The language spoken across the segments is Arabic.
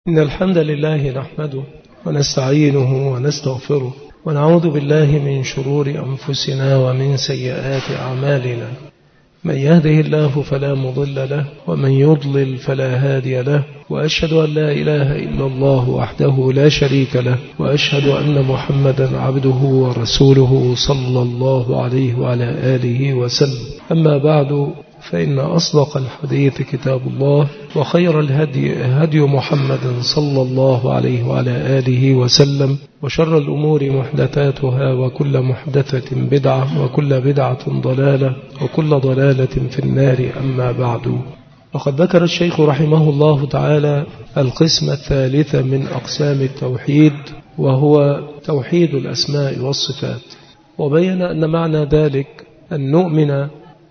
إن الحمد لله نحمده ونستعينه ونستغفره ونعوذ بالله من شرور أنفسنا ومن سيئات أعمالنا. من يهده الله فلا مضل له ومن يضلل فلا هادي له، وأشهد أن لا إله إلا الله وحده لا شريك له، وأشهد أن محمدا عبده ورسوله صلى الله عليه وعلى آله وسلم. أما بعد، فإن أصدق الحديث كتاب الله، وخير الهدي هدي محمد صلى الله عليه وعلى آله وسلم، وشر الأمور محدثاتها، وكل محدثة بدعة، وكل بدعة ضلالة، وكل ضلالة في النار. أما بعد، وقد ذكر الشيخ رحمه الله تعالى القسم الثالث من أقسام التوحيد، وهو توحيد الأسماء والصفات، وبين أن معنى ذلك أن نؤمن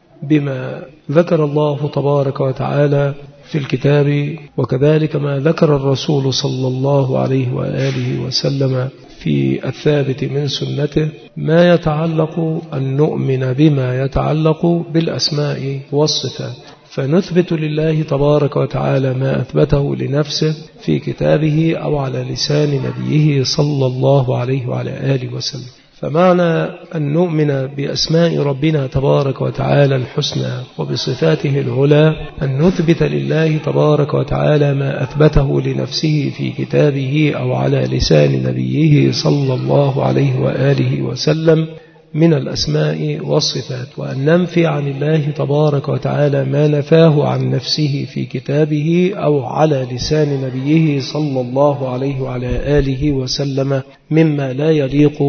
بما ذكر الله تبارك وتعالى في الكتاب، وكذلك ما ذكر الرسول صلى الله عليه وآله وسلم في الثابت من سنته، ما يتعلق أن نؤمن بما يتعلق بالأسماء والصفات، فنثبت لله تبارك وتعالى ما أثبته لنفسه في كتابه أو على لسان نبيه صلى الله عليه وعلى آله وسلم. فمعنى أن نؤمن بأسماء ربنا تبارك وتعالى الحسنى وبصفاته العلى أن نثبت لله تبارك وتعالى ما أثبته لنفسه في كتابه أو على لسان نبيه صلى الله عليه وآله وسلم من الأسماء والصفات، وأن ننفي عن الله تبارك وتعالى ما نفاه عن نفسه في كتابه أو على لسان نبيه صلى الله عليه وعلى آله وسلم مما لا يليق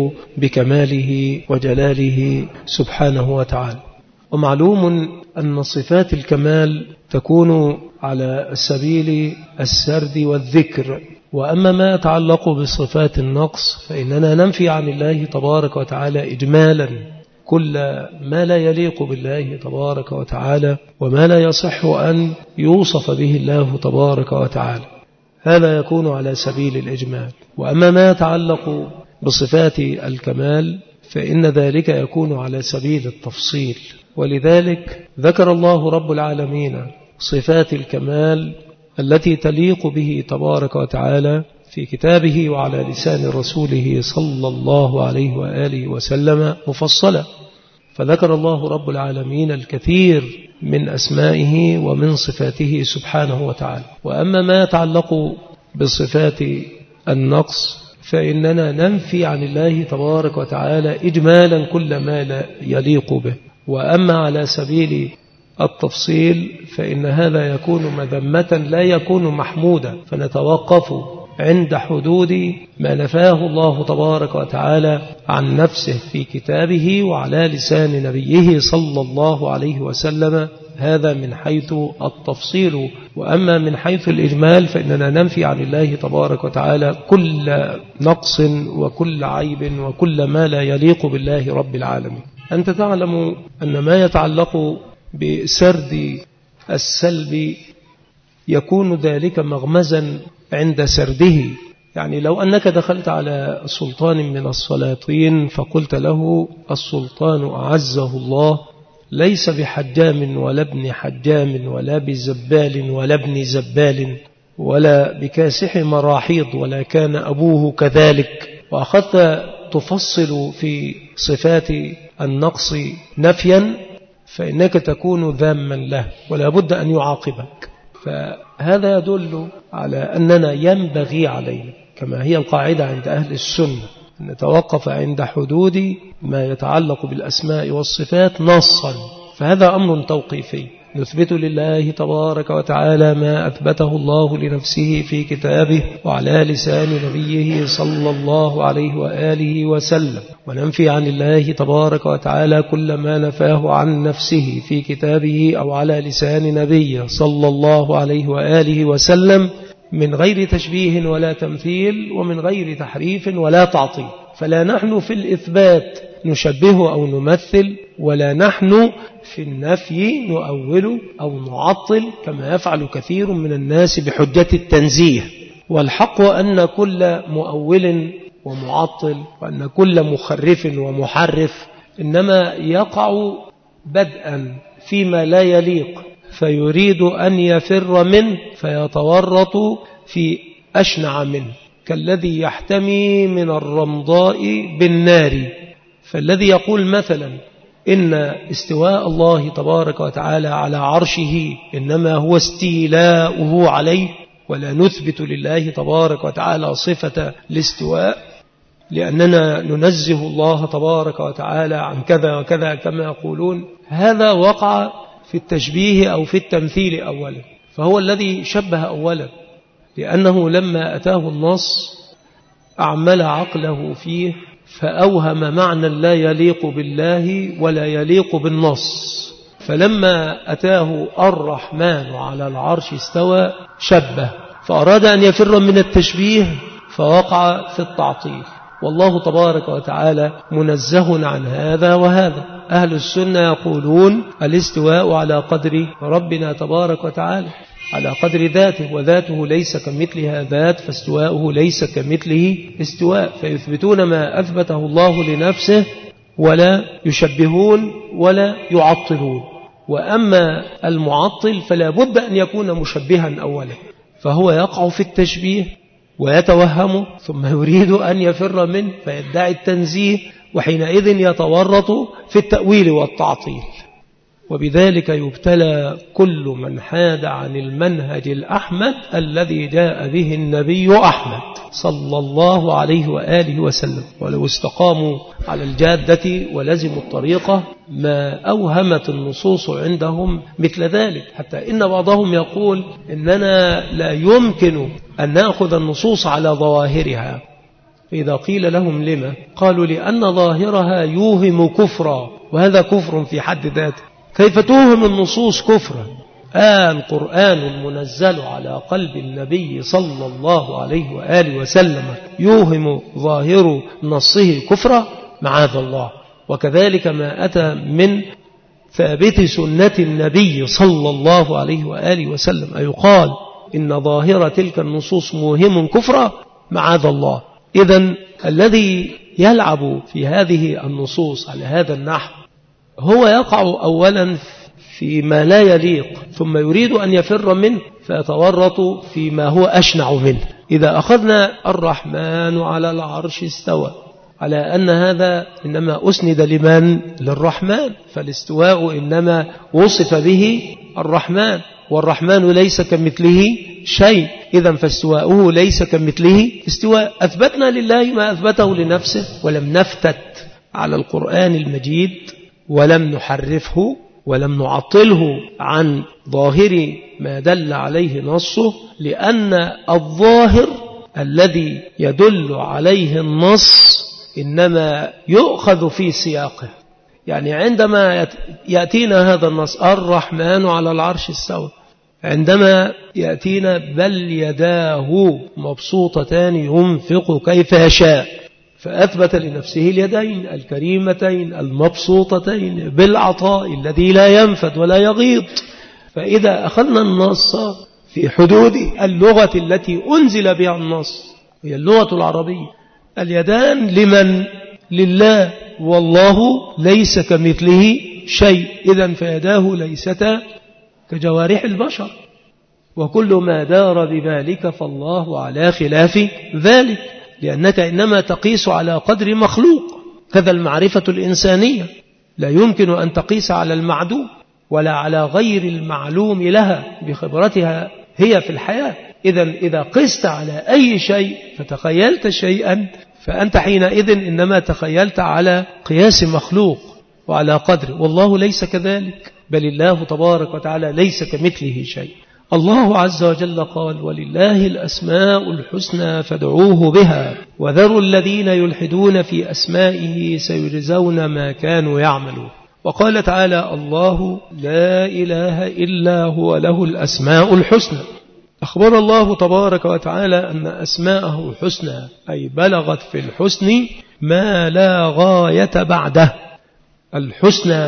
بكماله وجلاله سبحانه وتعالى. ومعلوم أن صفات الكمال تكون على سبيل السرد والذكر، وأما ما يتعلق بصفات النقص فإننا ننفي عن الله تبارك وتعالى إجمالا كل ما لا يليق بالله تبارك وتعالى وما لا يصح أن يوصف به الله تبارك وتعالى، هذا يكون على سبيل الإجمال. وأما ما يتعلق بصفات الكمال فإن ذلك يكون على سبيل التفصيل، ولذلك ذكر الله رب العالمين صفات الكمال التي تليق به تبارك وتعالى في كتابه وعلى لسان رسوله صلى الله عليه وآله وسلم مفصلة، فذكر الله رب العالمين الكثير من أسمائه ومن صفاته سبحانه وتعالى. وأما ما يتعلق بصفات النقص فإننا ننفي عن الله تبارك وتعالى إجمالا كل ما لا يليق به، وأما على سبيل التفصيل فإن هذا يكون مذمة لا يكون محمودا، فنتوقف عند حدود ما نفاه الله تبارك وتعالى عن نفسه في كتابه وعلى لسان نبيه صلى الله عليه وسلم، هذا من حيث التفصيل. وأما من حيث الإجمال فإننا ننفي عن الله تبارك وتعالى كل نقص وكل عيب وكل ما لا يليق بالله رب العالمين. أنت تعلم أن ما يتعلق بسرد السلب يكون ذلك مغمزا عند سرده، يعني لو أنك دخلت على سلطان من السلاطين فقلت له السلطان أعزه الله ليس بحجام ولا ابن حجام ولا بزبال ولا ابن زبال ولا بكاسح مراحيض ولا كان أبوه كذلك، وأخذت تفصل في صفات النقص نفيا، فإنك تكون ذاما له ولا بد أن يعاقبك. فهذا يدل على أننا ينبغي علينا كما هي القاعدة عند أهل السنة أن نتوقف عند حدود ما يتعلق بالأسماء والصفات نصا، فهذا أمر توقيفي نثبت لله تبارك وتعالى ما أثبته الله لنفسه في كتابه وعلى لسان نبيه صلى الله عليه وآله وسلم، وننفي عن الله تبارك وتعالى كل ما نفاه عن نفسه في كتابه أو على لسان نبيه صلى الله عليه وآله وسلم من غير تشبيه ولا تمثيل ومن غير تحريف ولا تعطيل. فلا نحن في الإثبات نشبه أو نمثل، ولا نحن في النفي نؤول أو نعطل كما يفعل كثير من الناس بحجة التنزيه. والحق أن كل مؤول ومعطل وأن كل مخرف ومحرف إنما يقع بدءا فيما لا يليق فيريد أن يفر منه فيتورط في أشنع منه، كالذي يحتمي من الرمضاء بالنار. فالذي يقول مثلا إن استواء الله تبارك وتعالى على عرشه إنما هو استيلاؤه عليه، ولا نثبت لله تبارك وتعالى صفة الاستواء لأننا ننزه الله تبارك وتعالى عن كذا وكذا كما يقولون، هذا وقع في التشبيه أو في التمثيل أولا، فهو الذي شبه أولا، لأنه لما أتاه النص أعمل عقله فيه فأوهم معنى لا يليق بالله ولا يليق بالنص. فلما أتاه الرحمن على العرش استوى شبه، فأراد أن يفر من التشبيه فوقع في التعطيل، والله تبارك وتعالى منزه عن هذا وهذا. أهل السنة يقولون الاستواء على قدر ربنا تبارك وتعالى، على قدر ذاته، وذاته ليس كمثلها ذات، فاستواؤه ليس كمثله استواء، فيثبتون ما أثبته الله لنفسه ولا يشبهون ولا يعطلون. وأما المعطل فلا بد أن يكون مشبها أولا، فهو يقع في التشبيه ويتوهم ثم يريد أن يفر منه فيدعي التنزيه، وحينئذ يتورط في التأويل والتعطيل. وبذلك يبتلى كل من حاد عن المنهج الأحمد الذي جاء به النبي أحمد صلى الله عليه وآله وسلم. ولو استقاموا على الجادة ولزموا الطريقة ما أوهمت النصوص عندهم مثل ذلك، حتى إن بعضهم يقول إننا لا يمكن أن نأخذ النصوص على ظواهرها. إذا قيل لهم لما؟ قالوا لأن ظاهرها يوهم كفرا، وهذا كفر في حد ذاته. كيف توهم النصوص كفرا؟ القرآن المنزل على قلب النبي صلى الله عليه وآله وسلم يوهم ظاهر نصه كفرا؟ معاذ الله. وكذلك ما أتى من ثابت سنة النبي صلى الله عليه وآله وسلم أيقال إن ظاهر تلك النصوص موهم كفرا؟ معاذ الله. إذن الذي يلعب في هذه النصوص على هذا النحو هو يقع أولا فيما لا يليق، ثم يريد أن يفر منه فيتورط فيما هو أشنع منه. إذا أخذنا الرحمن على العرش استوى، على أن هذا إنما أسند لمن؟ للرحمن، فالاستواء إنما وصف به الرحمن، والرحمن ليس كمثله شيء، إذن فاستواؤه ليس كمثله استواء. أثبتنا لله ما أثبته لنفسه، ولم نفتت على القرآن المجيد، ولم نحرفه، ولم نعطله عن ظاهر ما دل عليه نصه، لأن الظاهر الذي يدل عليه النص إنما يؤخذ في سياقه. يعني عندما يأتينا هذا النص الرحمن على العرش استوى، عندما يأتينا بل يداه مبسوطتان ينفق كيف يشاء، فأثبت لنفسه اليدين الكريمتين المبسوطتين بالعطاء الذي لا ينفد ولا يغيض. فإذا أخذنا النص في حدود اللغة التي أنزل بها النص، هي اللغة العربية، اليدان لمن؟ لله، والله ليس كمثله شيء، إذن فيداه ليستا كجوارح البشر، وكل ما دار بذلك فالله على خلاف ذلك، لأنك إنما تقيس على قدر مخلوق. كذا المعرفة الإنسانية لا يمكن أن تقيس على المعدوم ولا على غير المعلوم لها بخبرتها هي في الحياة. إذا قست على أي شيء فتخيلت شيئا فأنت حينئذ إنما تخيلت على قياس مخلوق وعلى قدر، والله ليس كذلك، بل الله تبارك وتعالى ليس كمثله شيء. الله عز وجل قال ولله الأسماء الحسنى فادعوه بها وذروا الذين يلحدون في أسمائه سيجزون ما كانوا يعملون. وقال تعالى الله لا إله إلا هو له الأسماء الحسنى. أخبر الله تبارك وتعالى أن أسماءه حسنى، أي بلغت في الحسن ما لا غاية بعده. الحسنى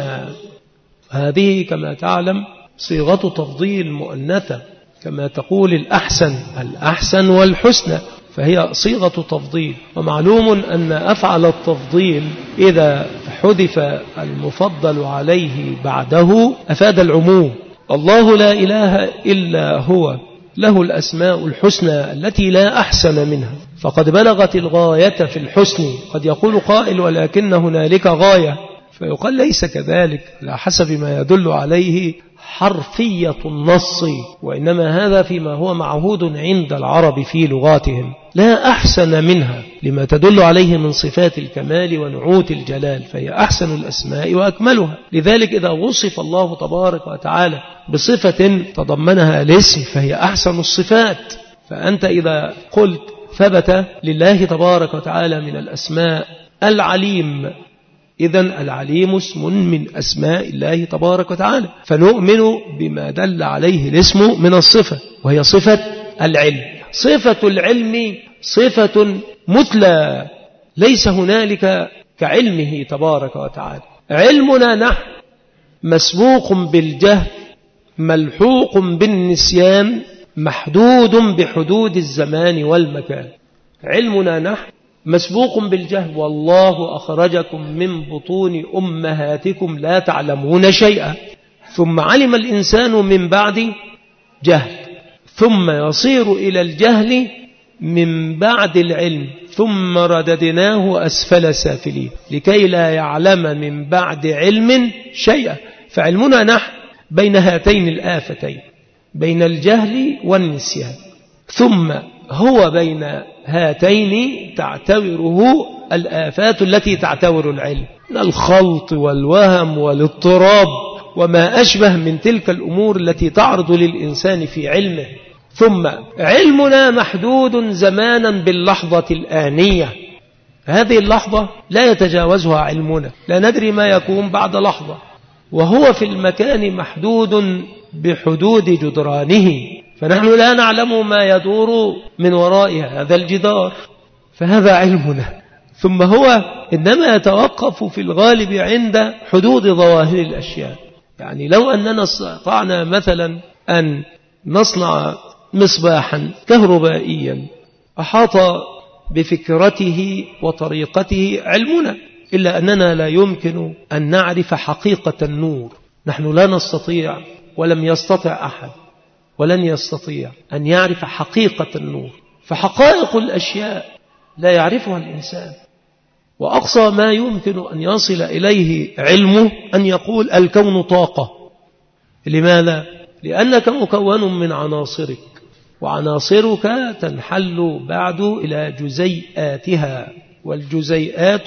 هذه كما تعلم صيغة تفضيل مؤنثة، كما تقول الأحسن والحسنى، فهي صيغة تفضيل. ومعلوم أن أفعل التفضيل إذا حذف المفضل عليه بعده أفاد العموم. الله لا إله إلا هو له الأسماء الحسنى التي لا أحسن منها، فقد بلغت الغاية في الحسن. قد يقول قائل ولكن هنالك غاية، فيقال ليس كذلك على حسب ما يدل عليه حرفية النص، وإنما هذا فيما هو معهود عند العرب في لغاتهم، لا أحسن منها لما تدل عليه من صفات الكمال ونعوت الجلال، فهي أحسن الأسماء وأكملها. لذلك إذا وصف الله تبارك وتعالى بصفة تضمنها الاسم فهي أحسن الصفات. فأنت إذا قلت ثبت لله تبارك وتعالى من الأسماء العليم، إذن العليم اسم من أسماء الله تبارك وتعالى، فنؤمن بما دل عليه الاسم من الصفة، وهي صفة العلم. صفة العلم صفة مثلى ليس هنالك كعلمه تبارك وتعالى. علمنا نحن مسبوق بالجهل ملحوق بالنسيان محدود بحدود الزمان والمكان. علمنا نحن مسبوق بالجهل، والله أخرجكم من بطون أمهاتكم لا تعلمون شيئا، ثم علم الإنسان من بعد جهل، ثم يصير إلى الجهل من بعد العلم، ثم رددناه أسفل سافلين لكي لا يعلم من بعد علم شيئا. فعلمنا نحن بين هاتين الآفتين، بين الجهل والنسيان، ثم هو بين هاتين تعتبره الآفات التي تعتبر العلم من الخلط والوهم والاضطراب وما أشبه من تلك الأمور التي تعرض للإنسان في علمه. ثم علمنا محدود زمانا باللحظة الآنية، هذه اللحظة لا يتجاوزها علمنا، لا ندري ما يكون بعد لحظة، وهو في المكان محدود بحدود جدرانه، فنحن لا نعلم ما يدور من وراء هذا الجدار، فهذا علمنا. ثم هو إنما يتوقف في الغالب عند حدود ظواهر الأشياء. يعني لو أننا استطعنا مثلا أن نصنع مصباحا كهربائيا أحاط بفكرته وطريقته علمنا، إلا أننا لا يمكن أن نعرف حقيقة النور. نحن لا نستطيع، ولم يستطع أحد ولن يستطيع أن يعرف حقيقة النور، فحقائق الأشياء لا يعرفها الإنسان، وأقصى ما يمكن أن يصل إليه علمه أن يقول الكون طاقة. لماذا؟ لأنك مكون من عناصرك، وعناصرك تنحل بعد إلى جزيئاتها، والجزيئات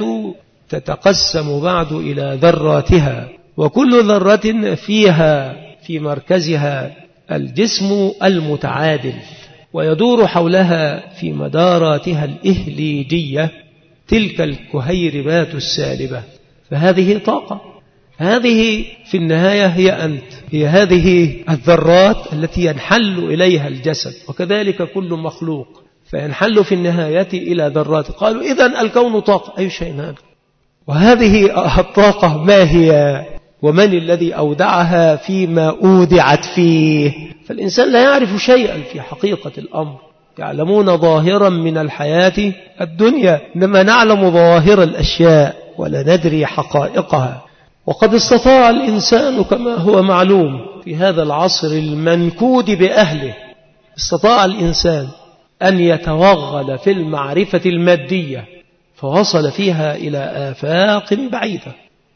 تتقسم بعد إلى ذراتها، وكل ذرة فيها في مركزها الجسم المتعادل، ويدور حولها في مداراتها الإهليجية تلك الكهيربات السالبة. فهذه طاقة، هذه في النهاية هي أنت، هي هذه الذرات التي ينحل إليها الجسد، وكذلك كل مخلوق فينحل في النهاية إلى ذرات. قالوا إذن الكون طاقة، أي شيء هذا؟ وهذه الطاقة ما هي؟ ومن الذي أودعها فيما أودعت فيه؟ فالإنسان لا يعرف شيئا في حقيقة الأمر. يعلمون ظاهرا من الحياة الدنيا، إنما نعلم ظواهر الأشياء ولا ندري حقائقها. وقد استطاع الإنسان كما هو معلوم في هذا العصر المنكود بأهله، استطاع الإنسان أن يتوغل في المعرفة المادية فوصل فيها إلى آفاق بعيدة،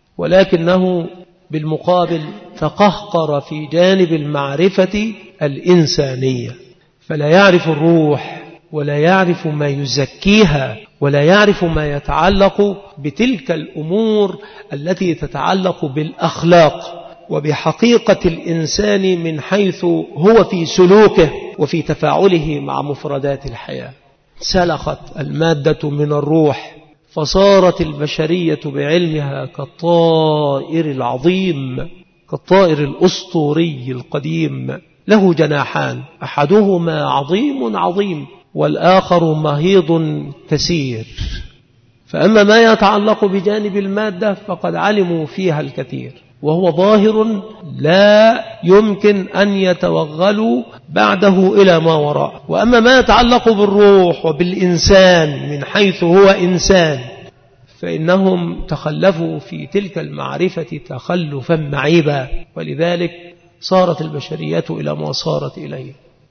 ولكنه بالمقابل تقهقر في جانب المعرفة الإنسانية، فلا يعرف الروح ولا يعرف ما يزكيها ولا يعرف ما يتعلق بتلك الأمور التي تتعلق بالأخلاق وبحقيقة الإنسان من حيث هو في سلوكه وفي تفاعله مع مفردات الحياة. سلخت المادة من الروح فصارت البشرية بعلمها كالطائر العظيم، كالطائر الأسطوري القديم، له جناحان، أحدهما عظيم عظيم والآخر مهيض كثير. فأما ما يتعلق بجانب المادة فقد علموا فيها الكثير، وهو ظاهر لا يمكن أن يتوغلوا بعده إلى ما وراء. وأما ما يتعلق بالروح وبالإنسان من حيث هو إنسان فإنهم تخلفوا في تلك المعرفة تخلفا معيبا، ولذلك صارت البشرية إلى ما صارت إليه.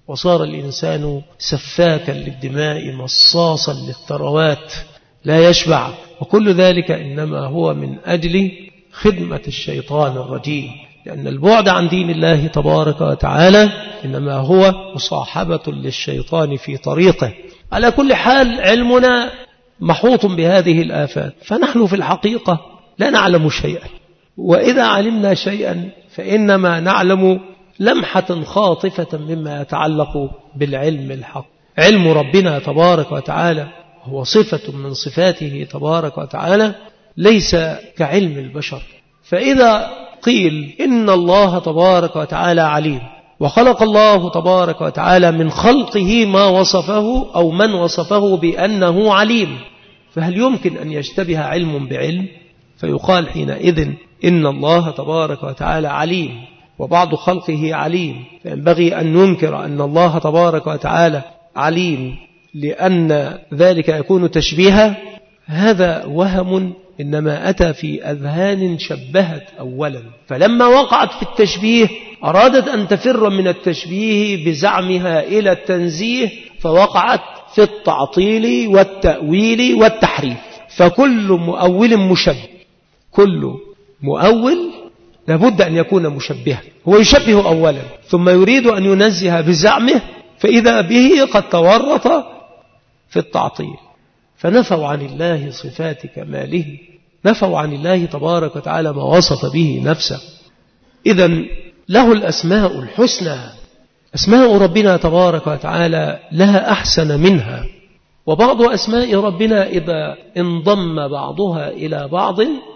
وصار الإنسان سفاكا للدماء مصاصا للثروات لا يشبع، وكل ذلك إنما هو من أجل خدمة الشيطان الرجيم، لأن البعد عن دين الله تبارك وتعالى إنما هو مصاحبة للشيطان في طريقه. على كل حال علمنا محوط بهذه الآفات، فنحن في الحقيقة لا نعلم شيئا، وإذا علمنا شيئا فإنما نعلم لمحة خاطفة مما يتعلق بالعلم الحق. علم ربنا تبارك وتعالى هو صفة من صفاته تبارك وتعالى، ليس كعلم البشر. فإذا قيل إن الله تبارك وتعالى عليم، وخلق الله تبارك وتعالى من خلقه ما وصفه أو من وصفه بأنه عليم، فهل يمكن أن يشتبه علم بعلم؟ فيقال حينئذ إن الله تبارك وتعالى عليم وبعض خلقه عليم، فينبغي أن ننكر أن الله تبارك وتعالى عليم لأن ذلك يكون تشبيها. هذا وهم إنما أتى في أذهان شبهت أولا، فلما وقعت في التشبيه أرادت أن تفر من التشبيه بزعمها إلى التنزيه، فوقعت في التعطيل والتأويل والتحريف. فكل مؤول مشبه، كل مؤول لابد أن يكون مشبها، هو يشبه أولا ثم يريد أن ينزه بزعمه، فإذا به قد تورط في التعطيل، فنفوا عن الله صفات كماله، نفوا عن الله تبارك وتعالى ما وصف به نفسه. إذن له الأسماء الحسنى، أسماء ربنا تبارك وتعالى لها أحسن منها، وبعض أسماء ربنا إذا انضم بعضها إلى بعض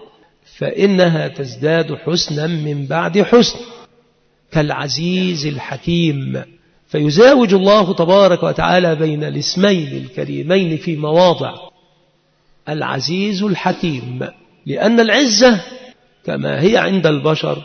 فإنها تزداد حسنا من بعد حسن، كالعزيز الحكيم، فيزاوج الله تبارك وتعالى بين الاسمين الكريمين في مواضع. العزيز الحكيم، لأن العزة كما هي عند البشر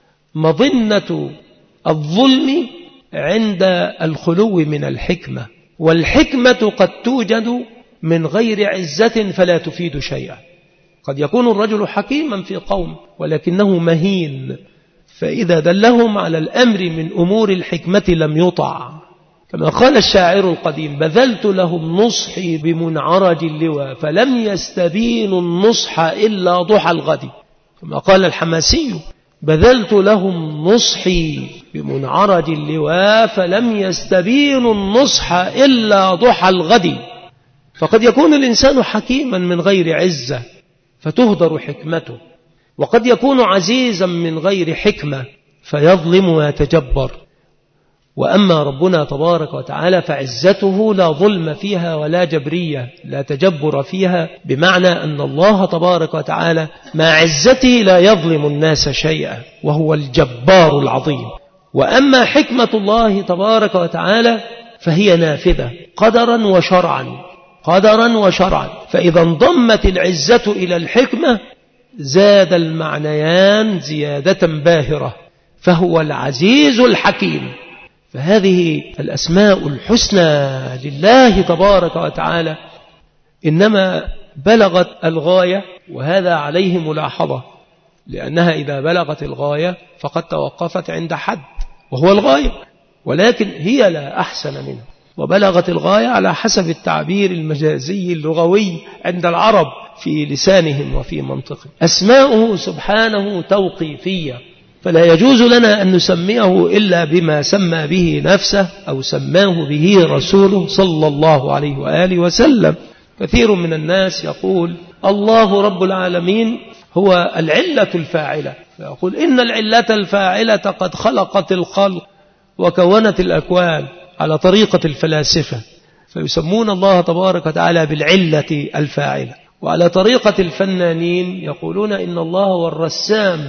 مظنة الظلم عند الخلو من الحكمة، والحكمة قد توجد من غير عزة فلا تفيد شيئا. قد يكون الرجل حكيما في قوم ولكنه مهين، فإذا دلهم على الأمر من أمور الحكمة لم يطع، كما قال الشاعر القديم: بذلت لهم نصحي بمنعرج اللوى فلم يستبينوا النصح إلا ضحى الغد. كما قال الحماسي: بذلت لهم نصحي بمنعرج اللوى فلم يستبينوا النصح إلا ضحى الغد. فقد يكون الإنسان حكيما من غير عزة فتهدر حكمته، وقد يكون عزيزا من غير حكمة فيظلم ويتجبر. وأما ربنا تبارك وتعالى فعزته لا ظلم فيها ولا جبرية، لا تجبر فيها، بمعنى أن الله تبارك وتعالى مع عزته لا يظلم الناس شيئا، وهو الجبار العظيم. وأما حكمة الله تبارك وتعالى فهي نافذة قدرا وشرعا، قدرا وشرعا، فإذا انضمت العزة إلى الحكمة زاد المعنيان زيادة باهرة، فهو العزيز الحكيم. فهذه الأسماء الحسنى لله تبارك وتعالى إنما بلغت الغاية، وهذا عليه ملاحظة، لأنها إذا بلغت الغاية فقد توقفت عند حد وهو الغاية، ولكن هي لا أحسن منه، وبلغت الغاية على حسب التعبير المجازي اللغوي عند العرب في لسانهم وفي منطقهم. أسماؤه سبحانه توقيفية، فلا يجوز لنا أن نسميه إلا بما سمى به نفسه أو سماه به رسوله صلى الله عليه وآله وسلم. كثير من الناس يقول الله رب العالمين هو العلة الفاعلة، فيقول إن العلة الفاعلة قد خلقت الخلق وكونت الأكوان على طريقة الفلاسفة، فيسمون الله تبارك وتعالى بالعلة الفاعلة. وعلى طريقة الفنانين يقولون إن الله هو الرسام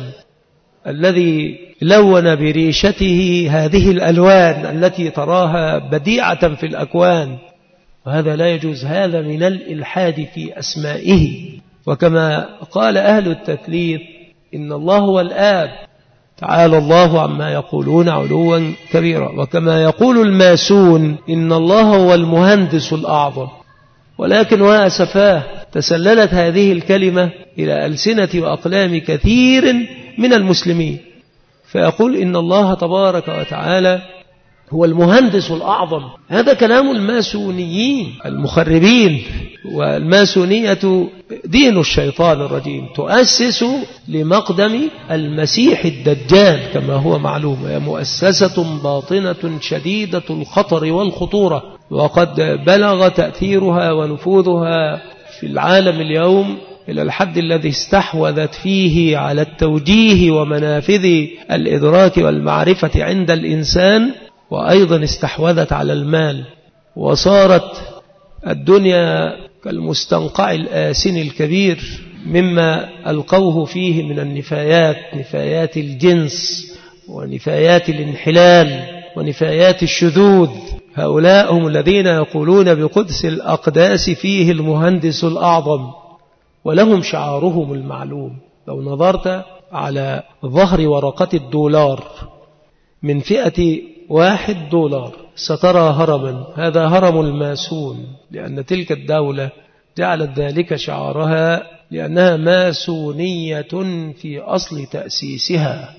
الذي لون بريشته هذه الألوان التي تراها بديعة في الأكوان، وهذا لا يجوز، هذا من الإلحاد في أسمائه. وكما قال أهل التثليث إن الله هو الآب، تعالى الله عما يقولون علوا كبيرا. وكما يقول الماسون إن الله هو المهندس الأعظم، ولكن وأسفاه تسللت هذه الكلمة إلى ألسنة وأقلام كثير من المسلمين، فيقول إن الله تبارك وتعالى هو المهندس الأعظم. هذا كلام الماسونيين المخربين، والماسونية دين الشيطان الرجيم، تؤسس لمقدم المسيح الدجال كما هو معلوم، هي مؤسسة باطنة شديدة الخطر والخطورة، وقد بلغ تأثيرها ونفوذها في العالم اليوم إلى الحد الذي استحوذت فيه على التوجيه ومنافذ الإدراك والمعرفة عند الإنسان، وأيضا استحوذت على المال، وصارت الدنيا كالمستنقع الآسن الكبير مما ألقوه فيه من النفايات، نفايات الجنس ونفايات الانحلال ونفايات الشذوذ. هؤلاء هم الذين يقولون بقدس الأقداس فيه المهندس الأعظم، ولهم شعارهم المعلوم. لو نظرت على ظهر ورقة الدولار من فئة $1 سترى هرما، هذا هرم الماسون، لأن تلك الدولة جعلت ذلك شعارها لأنها ماسونية في أصل تأسيسها.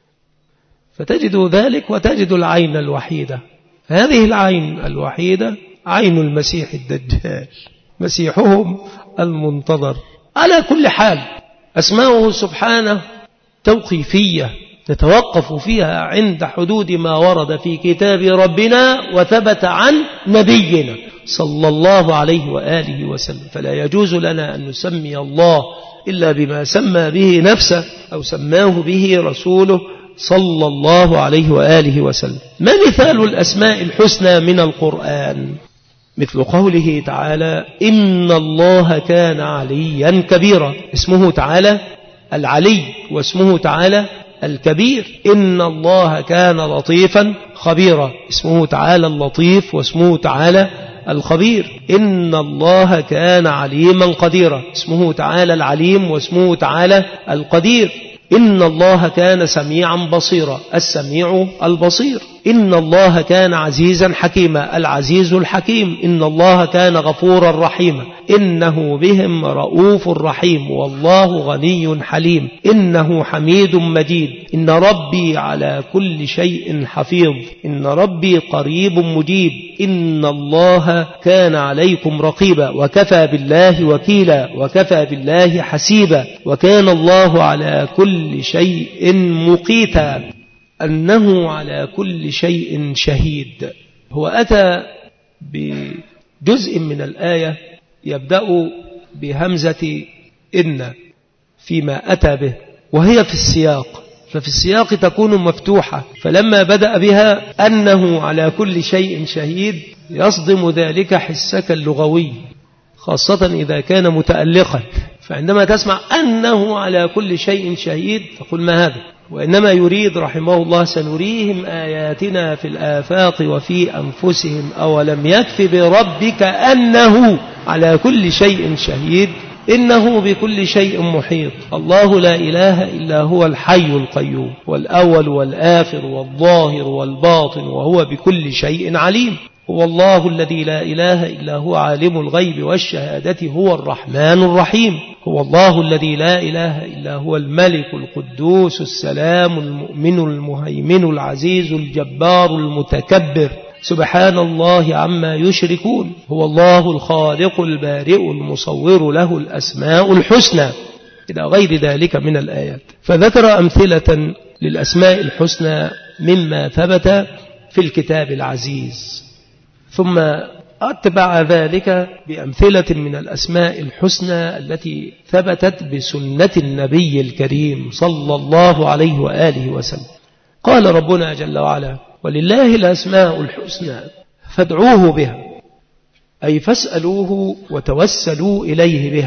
فتجد ذلك وتجد العين الوحيدة. هذه العين الوحيدة عين المسيح الدجال، مسيحهم المنتظر. على كل حال أسماؤه سبحانه توقيفية نتوقف فيها عند حدود ما ورد في كتاب ربنا وثبت عن نبينا صلى الله عليه وآله وسلم. فلا يجوز لنا أن نسمي الله إلا بما سمى به نفسه أو سماه به رسوله صلى الله عليه وآله وسلم. ما مثال الأسماء الحسنى من القرآن؟ مثل قوله تعالى: إن الله كان عليا كبيرا، اسمه تعالى العلي واسمه تعالى الكبير. إن الله كان لطيفا خبيرا، اسمه تعالى اللطيف واسمه تعالى الخبير. إن الله كان عليما قديرا، اسمه تعالى العليم واسمه تعالى القدير. إن الله كان سميعا بصيرا، السميع البصير. إن الله كان عزيزا حكيما، العزيز الحكيم. إن الله كان غفورا رحيما، إنه بهم رؤوف رحيم، والله غني حليم. إنه حميد مجيد. إن ربي على كل شيء حفيظ. إن ربي قريب مجيب. إن الله كان عليكم رقيبا، وكفى بالله وكيلا، وكفى بالله حسيبا، وكان الله على كل شيء مقيتا. أنه على كل شيء شهيد. هو أتى بجزء من الآية يبدأ بهمزة إن فيما أتى به، وهي في السياق، ففي السياق تكون مفتوحة، فلما بدأ بها أنه على كل شيء شهيد يصدم ذلك حسك اللغوي، خاصة إذا كان متألقا. فعندما تسمع أنه على كل شيء شهيد تقول ما هذا؟ وإنما يريد رحمه الله: سنريهم آياتنا في الآفاق وفي أنفسهم أولم يكف بربك أنه على كل شيء شهيد إنه بكل شيء محيط. الله لا إله إلا هو الحي القيوم، والأول والآخر والظاهر والباطن، وهو بكل شيء عليم. هو الله الذي لا إله إلا هو عالم الغيب والشهادة، هو الرحمن الرحيم. هو الله الذي لا إله إلا هو الملك القدوس السلام المؤمن المهيمن العزيز الجبار المتكبر، سبحان الله عما يشركون. هو الله الخالق البارئ المصور، له الأسماء الحسنى، إلى غير ذلك من الآيات. فذكر أمثلة للأسماء الحسنى مما ثبت في الكتاب العزيز، ثم أتبع ذلك بأمثلة من الأسماء الحسنى التي ثبتت بسنة النبي الكريم صلى الله عليه وآله وسلم. قال ربنا جل وعلا: ولله الأسماء الحسنى فادعوه بها، أي فاسألوه وتوسلوا إليه بها.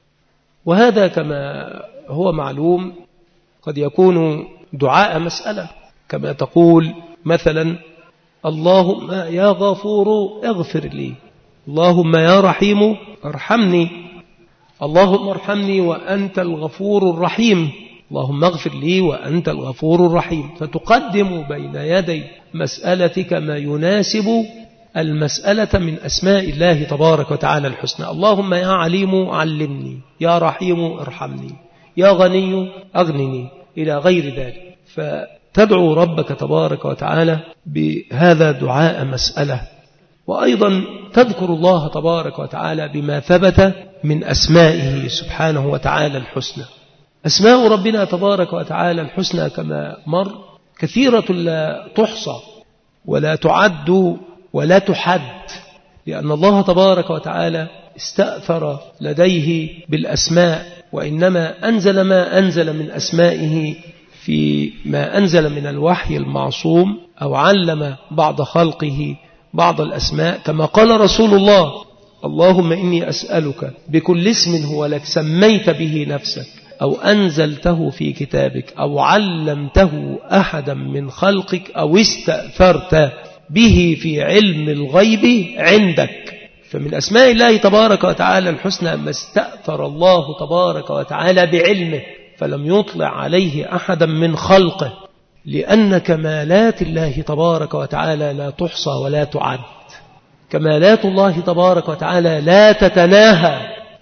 وهذا كما هو معلوم قد يكون دعاء مسألة، كما تقول مثلا: اللهم يا غفور اغفر لي، اللهم يا رحيم ارحمني، اللهم ارحمني وأنت الغفور الرحيم، اللهم اغفر لي وأنت الغفور الرحيم. فتقدم بين يدي مسألتك ما يناسب المسألة من أسماء الله تبارك وتعالى الحسنى. اللهم يا عليم علمني، يا رحيم ارحمني، يا غني أغنني، إلى غير ذلك. تدعو ربك تبارك وتعالى بهذا دعاء مسألة، وأيضا تذكر الله تبارك وتعالى بما ثبت من أسمائه سبحانه وتعالى الحسنى. أسماء ربنا تبارك وتعالى الحسنى كما مر كثيرة لا تحصى ولا تعد ولا تحد، لأن الله تبارك وتعالى استأثر لديه بالأسماء، وإنما أنزل ما أنزل من أسمائه في ما أنزل من الوحي المعصوم، أو علم بعض خلقه بعض الأسماء، كما قال رسول الله: اللهم إني أسألك بكل اسم هو لك سميت به نفسك أو أنزلته في كتابك أو علمته أحدا من خلقك أو استأثرت به في علم الغيب عندك. فمن أسماء الله تبارك وتعالى الحسنى ما استأثر الله تبارك وتعالى بعلمه فلم يطلع عليه أحدا من خلقه، لأن كمالات الله تبارك وتعالى لا تحصى ولا تعد. كمالات الله تبارك وتعالى لا تتناهى،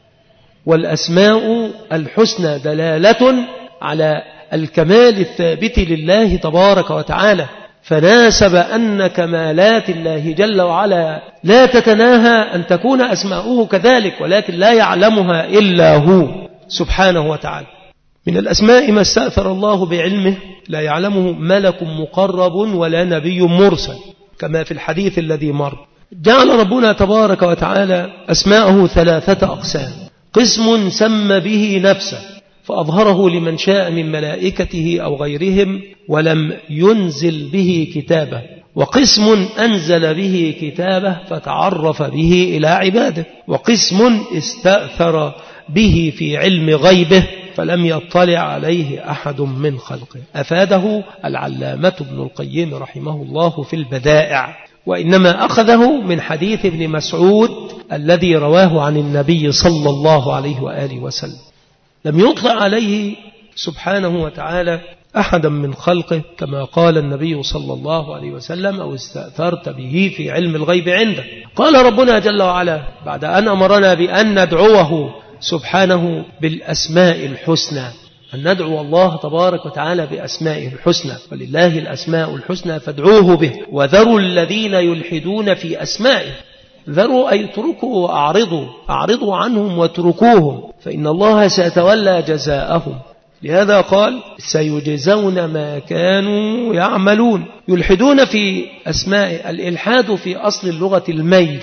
والأسماء الحسنى دلالة على الكمال الثابت لله تبارك وتعالى، فناسب أن كمالات الله جل وعلا لا تتناهى أن تكون أسماؤه كذلك، ولكن لا يعلمها إلا هو سبحانه وتعالى. من الأسماء ما استأثر الله بعلمه لا يعلمه ملك مقرب ولا نبي مرسل، كما في الحديث الذي مر. جعل ربنا تبارك وتعالى أسماءه 3 أقسام: قسم سمى به نفسه فأظهره لمن شاء من ملائكته أو غيرهم ولم ينزل به كتابه، وقسم أنزل به كتابه فتعرف به إلى عباده، وقسم استأثر به في علم غيبه فلم يطلع عليه أحد من خلقه. أفاده العلامة ابن القيم رحمه الله في البدائع، وإنما أخذه من حديث ابن مسعود الذي رواه عن النبي صلى الله عليه وآله وسلم. لم يطلع عليه سبحانه وتعالى أحدا من خلقه، كما قال النبي صلى الله عليه وسلم: أو استأثرت به في علم الغيب عنده. قال ربنا جل وعلا بعد أن أمرنا بأن ندعوه سبحانه بالأسماء الحسنى، أن ندعو الله تبارك وتعالى بأسمائه الحسنى: ولله الأسماء الحسنى فادعوه به وذروا الذين يلحدون في أسمائه. ذروا أي اتركوا وأعرضوا، أعرضوا عنهم واتركوهم، فإن الله سيتولى جزاءهم. لهذا قال: سيجزون ما كانوا يعملون. يلحدون في أسماء، الإلحاد في أصل اللغة الميل،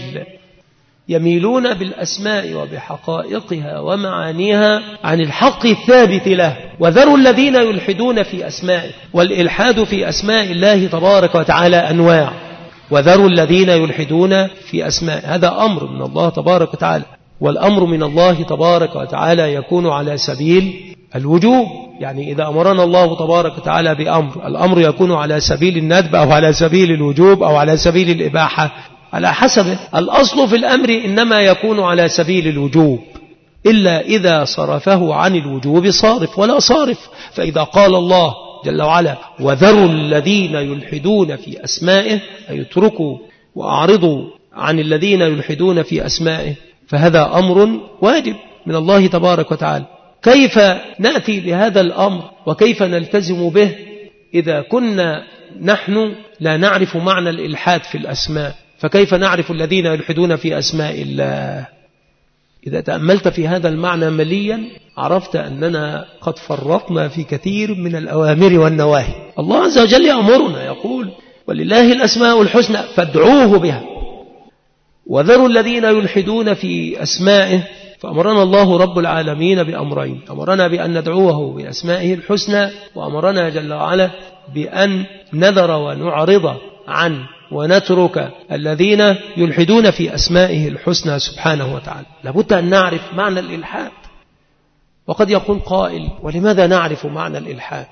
يميلون بالأسماء وبحقائقها ومعانيها عن الحق الثابت له. وذروا الذين يلحدون في أسمائه، والإلحاد في أسماء الله تبارك وتعالى أنواع. وذروا الذين يلحدون في أسمائه، هذا أمر من الله تبارك وتعالى، والأمر من الله تبارك وتعالى يكون على سبيل الوجوب. يعني إذا أمرنا الله تبارك وتعالى بأمر، الأمر يكون على سبيل الندب أو على سبيل الوجوب أو على سبيل الإباحة، على حسبه. الأصل في الأمر إنما يكون على سبيل الوجوب، إلا إذا صرفه عن الوجوب صارف ولا صارف. فإذا قال الله جل وعلا: وذروا الذين يلحدون في أسمائه، أي اتركوا وأعرضوا عن الذين يلحدون في أسمائه، فهذا أمر واجب من الله تبارك وتعالى. كيف نأتي بهذا الأمر وكيف نلتزم به إذا كنا نحن لا نعرف معنى الإلحاد في الأسماء؟ فكيف نعرف الذين يلحدون في أسماء الله؟ إذا تأملت في هذا المعنى مليا عرفت أننا قد فرطنا في كثير من الأوامر والنواهي. الله عز وجل يأمرنا يقول: ولله الأسماء الحسنى فادعوه بها وذروا الذين يلحدون في أسمائه. فأمرنا الله رب العالمين بأمرين: أمرنا بأن ندعوه بأسمائه الحسنى، وأمرنا جل وعلا بأن نذر ونعرض عن ونترك الذين يلحدون في أسمائه الحسنى سبحانه وتعالى. لابد أن نعرف معنى الإلحاد. وقد يقول قائل: ولماذا نعرف معنى الإلحاد؟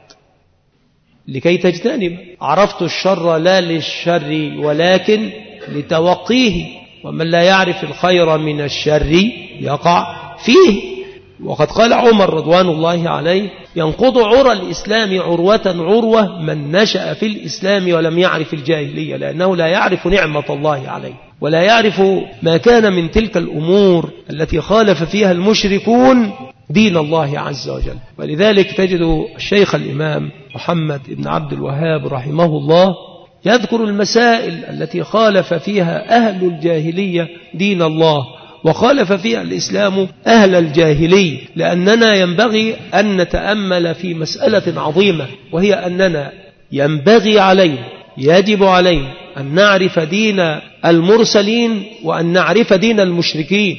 لكي تجتنب. عرفت الشر لا للشر ولكن لتوقيه، ومن لا يعرف الخير من الشر يقع فيه. وقد قال عمر رضوان الله عليه: ينقض عرى الإسلام عروة عروة من نشأ في الإسلام ولم يعرف الجاهلية، لأنه لا يعرف نعمة الله عليه ولا يعرف ما كان من تلك الأمور التي خالف فيها المشركون دين الله عز وجل. ولذلك تجد الشيخ الإمام محمد بن عبد الوهاب رحمه الله يذكر المسائل التي خالف فيها أهل الجاهلية دين الله وخالف فيها الإسلام أهل الجاهلية، لأننا ينبغي أن نتأمل في مسألة عظيمة، وهي أننا ينبغي علينا يجب علينا أن نعرف دين المرسلين وأن نعرف دين المشركين.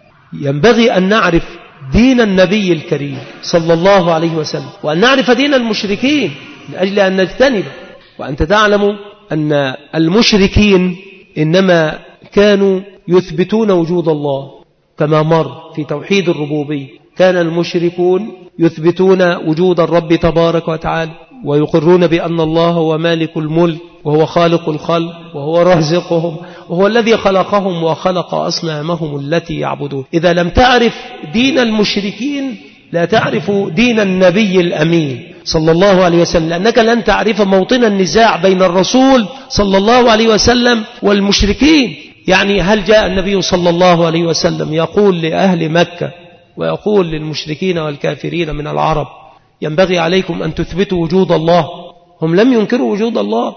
ينبغي أن نعرف دين النبي الكريم صلى الله عليه وسلم وأن نعرف دين المشركين لأجل أن نجتنب. وأنت تعلم أن المشركين إنما كانوا يثبتون وجود الله كما مر في توحيد الربوبية. كان المشركون يثبتون وجود الرب تبارك وتعالى ويقرون بأن الله هو مالك الملك وهو خالق الخلق وهو رازقهم وهو الذي خلقهم وخلق أصنامهم التي يعبدون. إذا لم تعرف دين المشركين لا تعرف دين النبي الأمين صلى الله عليه وسلم، لأنك لن تعرف موطن النزاع بين الرسول صلى الله عليه وسلم والمشركين. يعني هل جاء النبي صلى الله عليه وسلم يقول لأهل مكة ويقول للمشركين والكافرين من العرب ينبغي عليكم أن تثبتوا وجود الله؟ هم لم ينكروا وجود الله.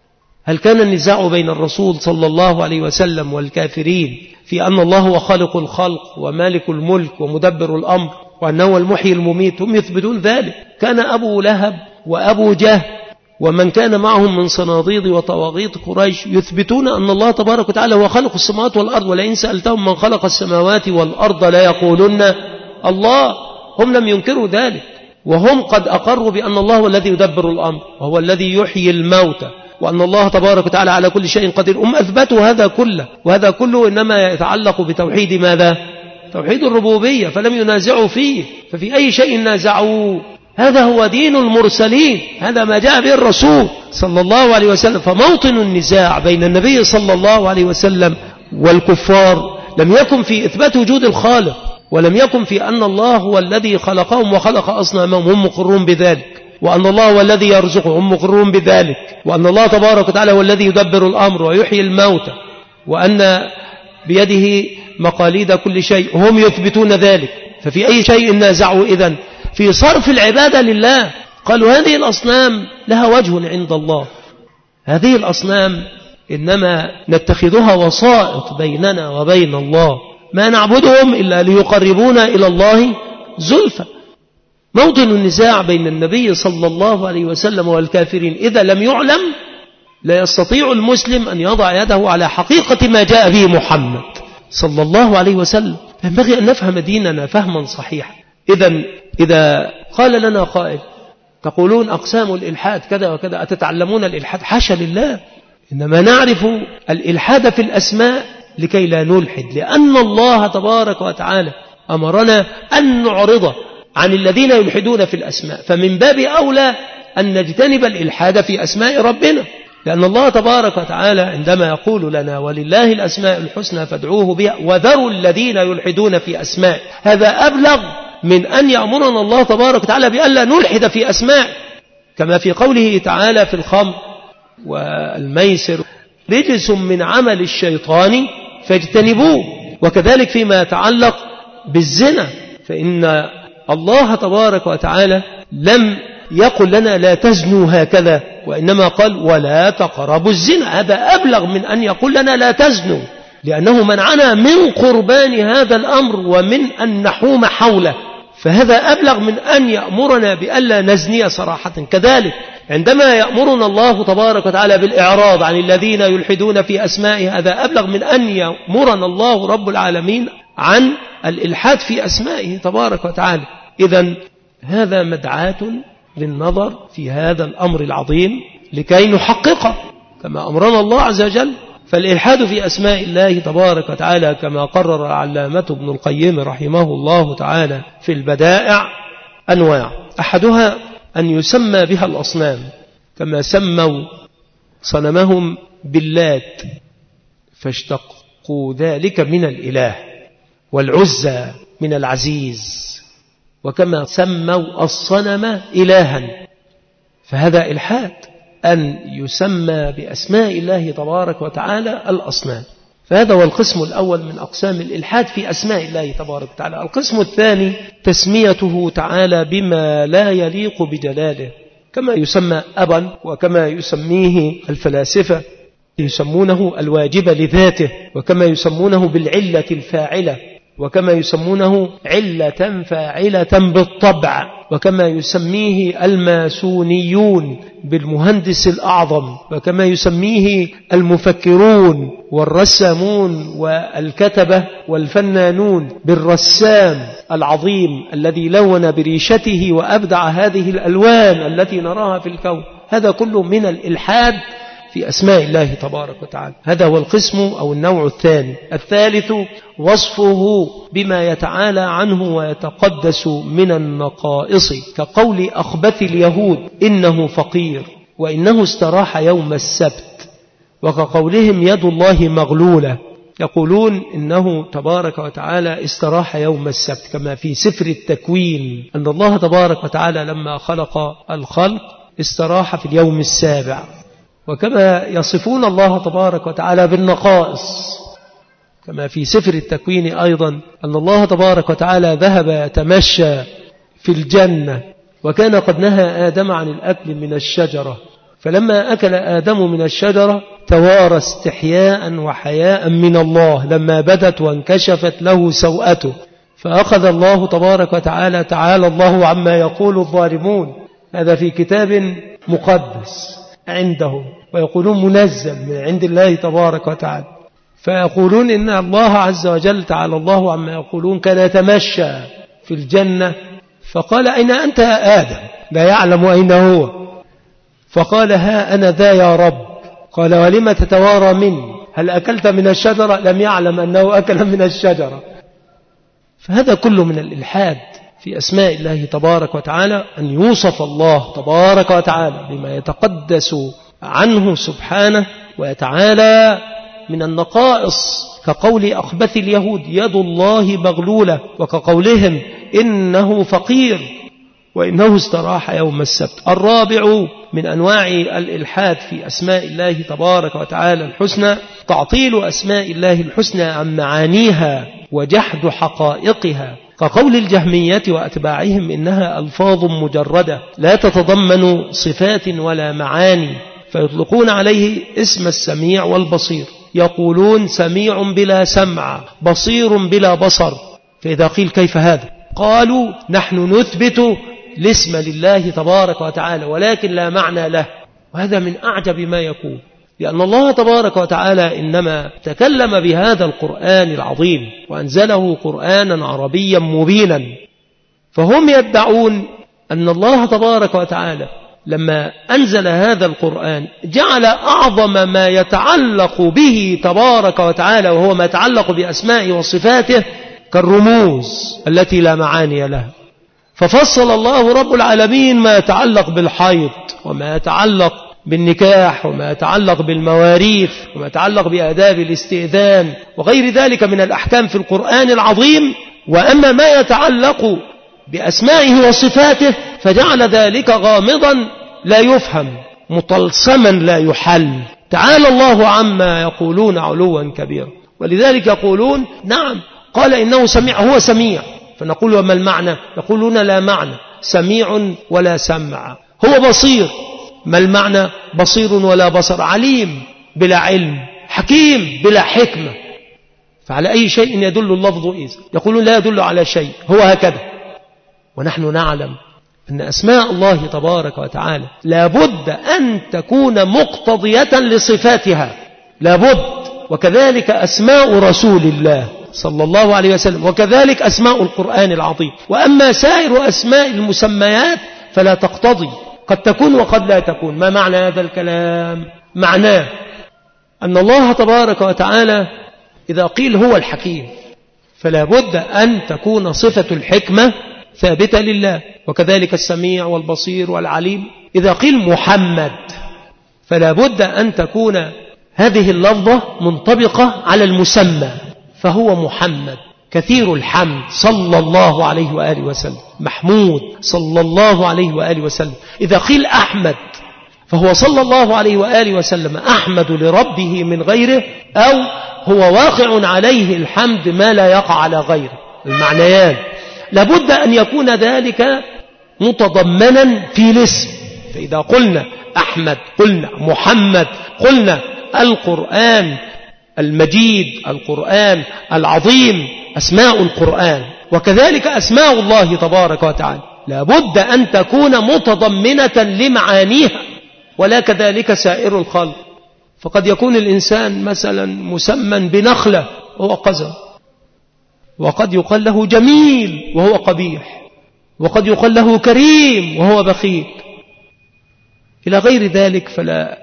هل كان النزاع بين الرسول صلى الله عليه وسلم والكافرين في أن الله هو خالق الخلق ومالك الملك ومدبر الأمر وأنه هو المحيي المميت؟ هم يثبتون ذلك. كان أبو لهب وأبو جهل ومن كان معهم من صناديد وطواغيت قريش يثبتون أن الله تبارك وتعالى هو خالق السماوات والأرض، ولئن سألتهم من خلق السماوات والأرض لا يقولون الله. هم لم ينكروا ذلك، وهم قد أقروا بأن الله هو الذي يدبر الأمر وهو الذي يحيي الموتى وأن الله تبارك وتعالى على كل شيء قدير. هم أثبتوا هذا كله، وهذا كله إنما يتعلق بتوحيد ماذا؟ توحيد الربوبية، فلم ينازعوا فيه. ففي أي شيء نازعوا؟ هذا هو دين المرسلين، هذا ما جاء به الرسول صلى الله عليه وسلم. فموطن النزاع بين النبي صلى الله عليه وسلم والكفار لم يكن في إثبات وجود الخالق، ولم يكن في أن الله هو الذي خلقهم وخلق أصنامهم، هم مقرون بذلك، وأن الله هو الذي يرزقهم، هم مقرون بذلك، وأن الله تبارك وتعالى هو الذي يدبر الأمر ويحيي الموتى وأن بيده مقاليد كل شيء، هم يثبتون ذلك. ففي أي شيء نازعوا إذن؟ في صرف العبادة لله. قالوا هذه الأصنام لها وجه عند الله، هذه الأصنام إنما نتخذها وسائط بيننا وبين الله، ما نعبدهم إلا ليقربونا إلى الله زلفى. موطن النزاع بين النبي صلى الله عليه وسلم والكافرين إذا لم يعلم لا يستطيع المسلم أن يضع يده على حقيقة ما جاء به محمد صلى الله عليه وسلم. ينبغي أن نفهم ديننا فهما صحيحا. إذا قال لنا قائل تقولون أقسام الإلحاد كذا وكذا، أتتعلمون الإلحاد؟ حاشا لله، إنما نعرف الإلحاد في الأسماء لكي لا نلحد، لأن الله تبارك وتعالى أمرنا أن نعرض عن الذين يلحدون في الأسماء، فمن باب أولى أن نجتنب الإلحاد في أسماء ربنا، لأن الله تبارك وتعالى عندما يقول لنا ولله الأسماء الحسنى فادعوه بها وذروا الذين يلحدون في أسماء، هذا أبلغ من أن يأمرنا الله تبارك وتعالى بألا نلحد في أسماء، كما في قوله تعالى في الخمر والميسر رجس من عمل الشيطان فاجتنبوه. وكذلك فيما يتعلق بالزنا، فإن الله تبارك وتعالى لم يقل لنا لا تزنوا هكذا، وإنما قال ولا تقربوا الزنا. هذا أبلغ من أن يقول لنا لا تزنوا، لأنه منعنا من قربان هذا الأمر ومن أن نحوم حوله، فهذا أبلغ من أن يأمرنا بألا نزني صراحة. كذلك عندما يأمرنا الله تبارك وتعالى بالإعراض عن الذين يلحدون في أسمائه، هذا أبلغ من أن يأمرنا الله رب العالمين عن الإلحاد في أسمائه تبارك وتعالى. إذن هذا مدعاة للنظر في هذا الأمر العظيم لكي نحققه كما أمرنا الله عز وجل. فالإلحاد في أسماء الله تبارك وتعالى كما قرر العلامة ابن القيم رحمه الله تعالى في البدائع أنواع، أحدها أن يسمى بها الأصنام، كما سموا صنمهم باللات فاشتقوا ذلك من الإله، والعزى من العزيز، وكما سموا الصنم إلها، فهذا إلحاد أن يسمى بأسماء الله تبارك وتعالى الأصنام. فهذا هو القسم الأول من أقسام الإلحاد في أسماء الله تبارك وتعالى. القسم الثاني تسميته تعالى بما لا يليق بجلاله، كما يسمى أبا، وكما يسميه الفلاسفة يسمونه الواجب لذاته، وكما يسمونه بالعلة الفاعلة، وكما يسمونه علة فاعلة بالطبع، وكما يسميه الماسونيون بالمهندس الأعظم، وكما يسميه المفكرون والرسامون والكتبة والفنانون بالرسام العظيم الذي لون بريشته وأبدع هذه الألوان التي نراها في الكون. هذا كله من الإلحاد في أسماء الله تبارك وتعالى. هذا هو القسم أو النوع الثاني. الثالث وصفه بما يتعالى عنه ويتقدس من النقائص، كقول أخبث اليهود إنه فقير وإنه استراح يوم السبت، وكقولهم يد الله مغلولة، يقولون إنه تبارك وتعالى استراح يوم السبت، كما في سفر التكوين أن الله تبارك وتعالى لما خلق الخلق استراح في اليوم السابع. وكما يصفون الله تبارك وتعالى بالنقائص، كما في سفر التكوين أيضا أن الله تبارك وتعالى ذهب يتمشى في الجنة، وكان قد نهى آدم عن الأكل من الشجرة، فلما أكل آدم من الشجرة توارى استحياء وحياء من الله لما بدت وانكشفت له سوءته، فأخذ الله تبارك وتعالى تعالى الله عما يقول الظالمون، هذا في كتاب مقدس عنده، ويقولون منزل من عند الله تبارك وتعالى، فيقولون إن الله عز وجل تعالى الله عما يقولون كان يتمشى في الجنة، فقال أين أنت يا آدم؟ لا يعلم أين هو، فقال ها أنا ذا يا رب. قال ولم تتوارى مني؟ هل أكلت من الشجرة؟ لم يعلم أنه أكل من الشجرة. فهذا كله من الإلحاد في أسماء الله تبارك وتعالى، أن يوصف الله تبارك وتعالى بما يتقدس عنه سبحانه ويتعالى من النقائص، كقول أخبث اليهود يد الله مغلولة، وكقولهم إنه فقير وإنه استراح يوم السبت. الرابع من أنواع الإلحاد في أسماء الله تبارك وتعالى الحسنى تعطيل أسماء الله الحسنى عن معانيها وجحد حقائقها، كقول الجهمية وأتباعهم إنها ألفاظ مجردة لا تتضمن صفات ولا معاني، فيطلقون عليه اسم السميع والبصير، يقولون سميع بلا سمع، بصير بلا بصر. فإذا قيل كيف هذا؟ قالوا نحن نثبت الاسم لله تبارك وتعالى ولكن لا معنى له، وهذا من أعجب ما يكون، لأن الله تبارك وتعالى إنما تكلم بهذا القرآن العظيم وأنزله قرآنا عربيا مبينا، فهم يدعون أن الله تبارك وتعالى لما أنزل هذا القرآن جعل أعظم ما يتعلق به تبارك وتعالى وهو ما يتعلق بأسمائه وصفاته كالرموز التي لا معاني لها، ففصل الله رب العالمين ما يتعلق بالحيض وما يتعلق بالنكاح وما يتعلق بالمواريث وما يتعلق بآداب الاستئذان وغير ذلك من الأحكام في القرآن العظيم، وأما ما يتعلق بأسمائه وصفاته فجعل ذلك غامضا لا يفهم مطلسما لا يحل. تعالى الله عما يقولون علوا كبيرا. ولذلك يقولون نعم قال إنه سميع، هو سميع، فنقول وما المعنى؟ يقولون لا معنى، سميع ولا سمع. هو بصير، ما المعنى؟ بصير ولا بصر، عليم بلا علم، حكيم بلا حكمة. فعلى أي شيء يدل اللفظ إذا؟ يقولون لا يدل على شيء، هو هكذا. ونحن نعلم أن أسماء الله تبارك وتعالى لابد أن تكون مقتضية لصفاتها، لابد. وكذلك أسماء رسول الله صلى الله عليه وسلم، وكذلك أسماء القرآن العظيم. وأما سائر أسماء المسميات فلا تقتضي، قد تكون وقد لا تكون. ما معنى هذا الكلام؟ معناه أن الله تبارك وتعالى إذا قيل هو الحكيم فلا بد أن تكون صفة الحكمة ثابتة لله، وكذلك السميع والبصير والعليم. إذا قيل محمد فلا بد أن تكون هذه اللفظة منطبقة على المسمى، فهو محمد كثير الحمد صلى الله عليه وآله وسلم، محمود صلى الله عليه وآله وسلم. إذا قيل أحمد فهو صلى الله عليه وآله وسلم أحمد لربه من غيره، أو هو واقع عليه الحمد ما لا يقع على غيره. المعنيان لابد أن يكون ذلك متضمنا في الاسم، فإذا قلنا أحمد، قلنا محمد، قلنا القرآن المجيد، القرآن العظيم، أسماء القرآن، وكذلك أسماء الله تبارك وتعالى لابد أن تكون متضمنة لمعانيها، ولا كذلك سائر الخلق. فقد يكون الإنسان مثلا مسمى بنخلة وهو قذر، وقد يقال له جميل وهو قبيح، وقد يقال له كريم وهو بخيل إلى غير ذلك. فلا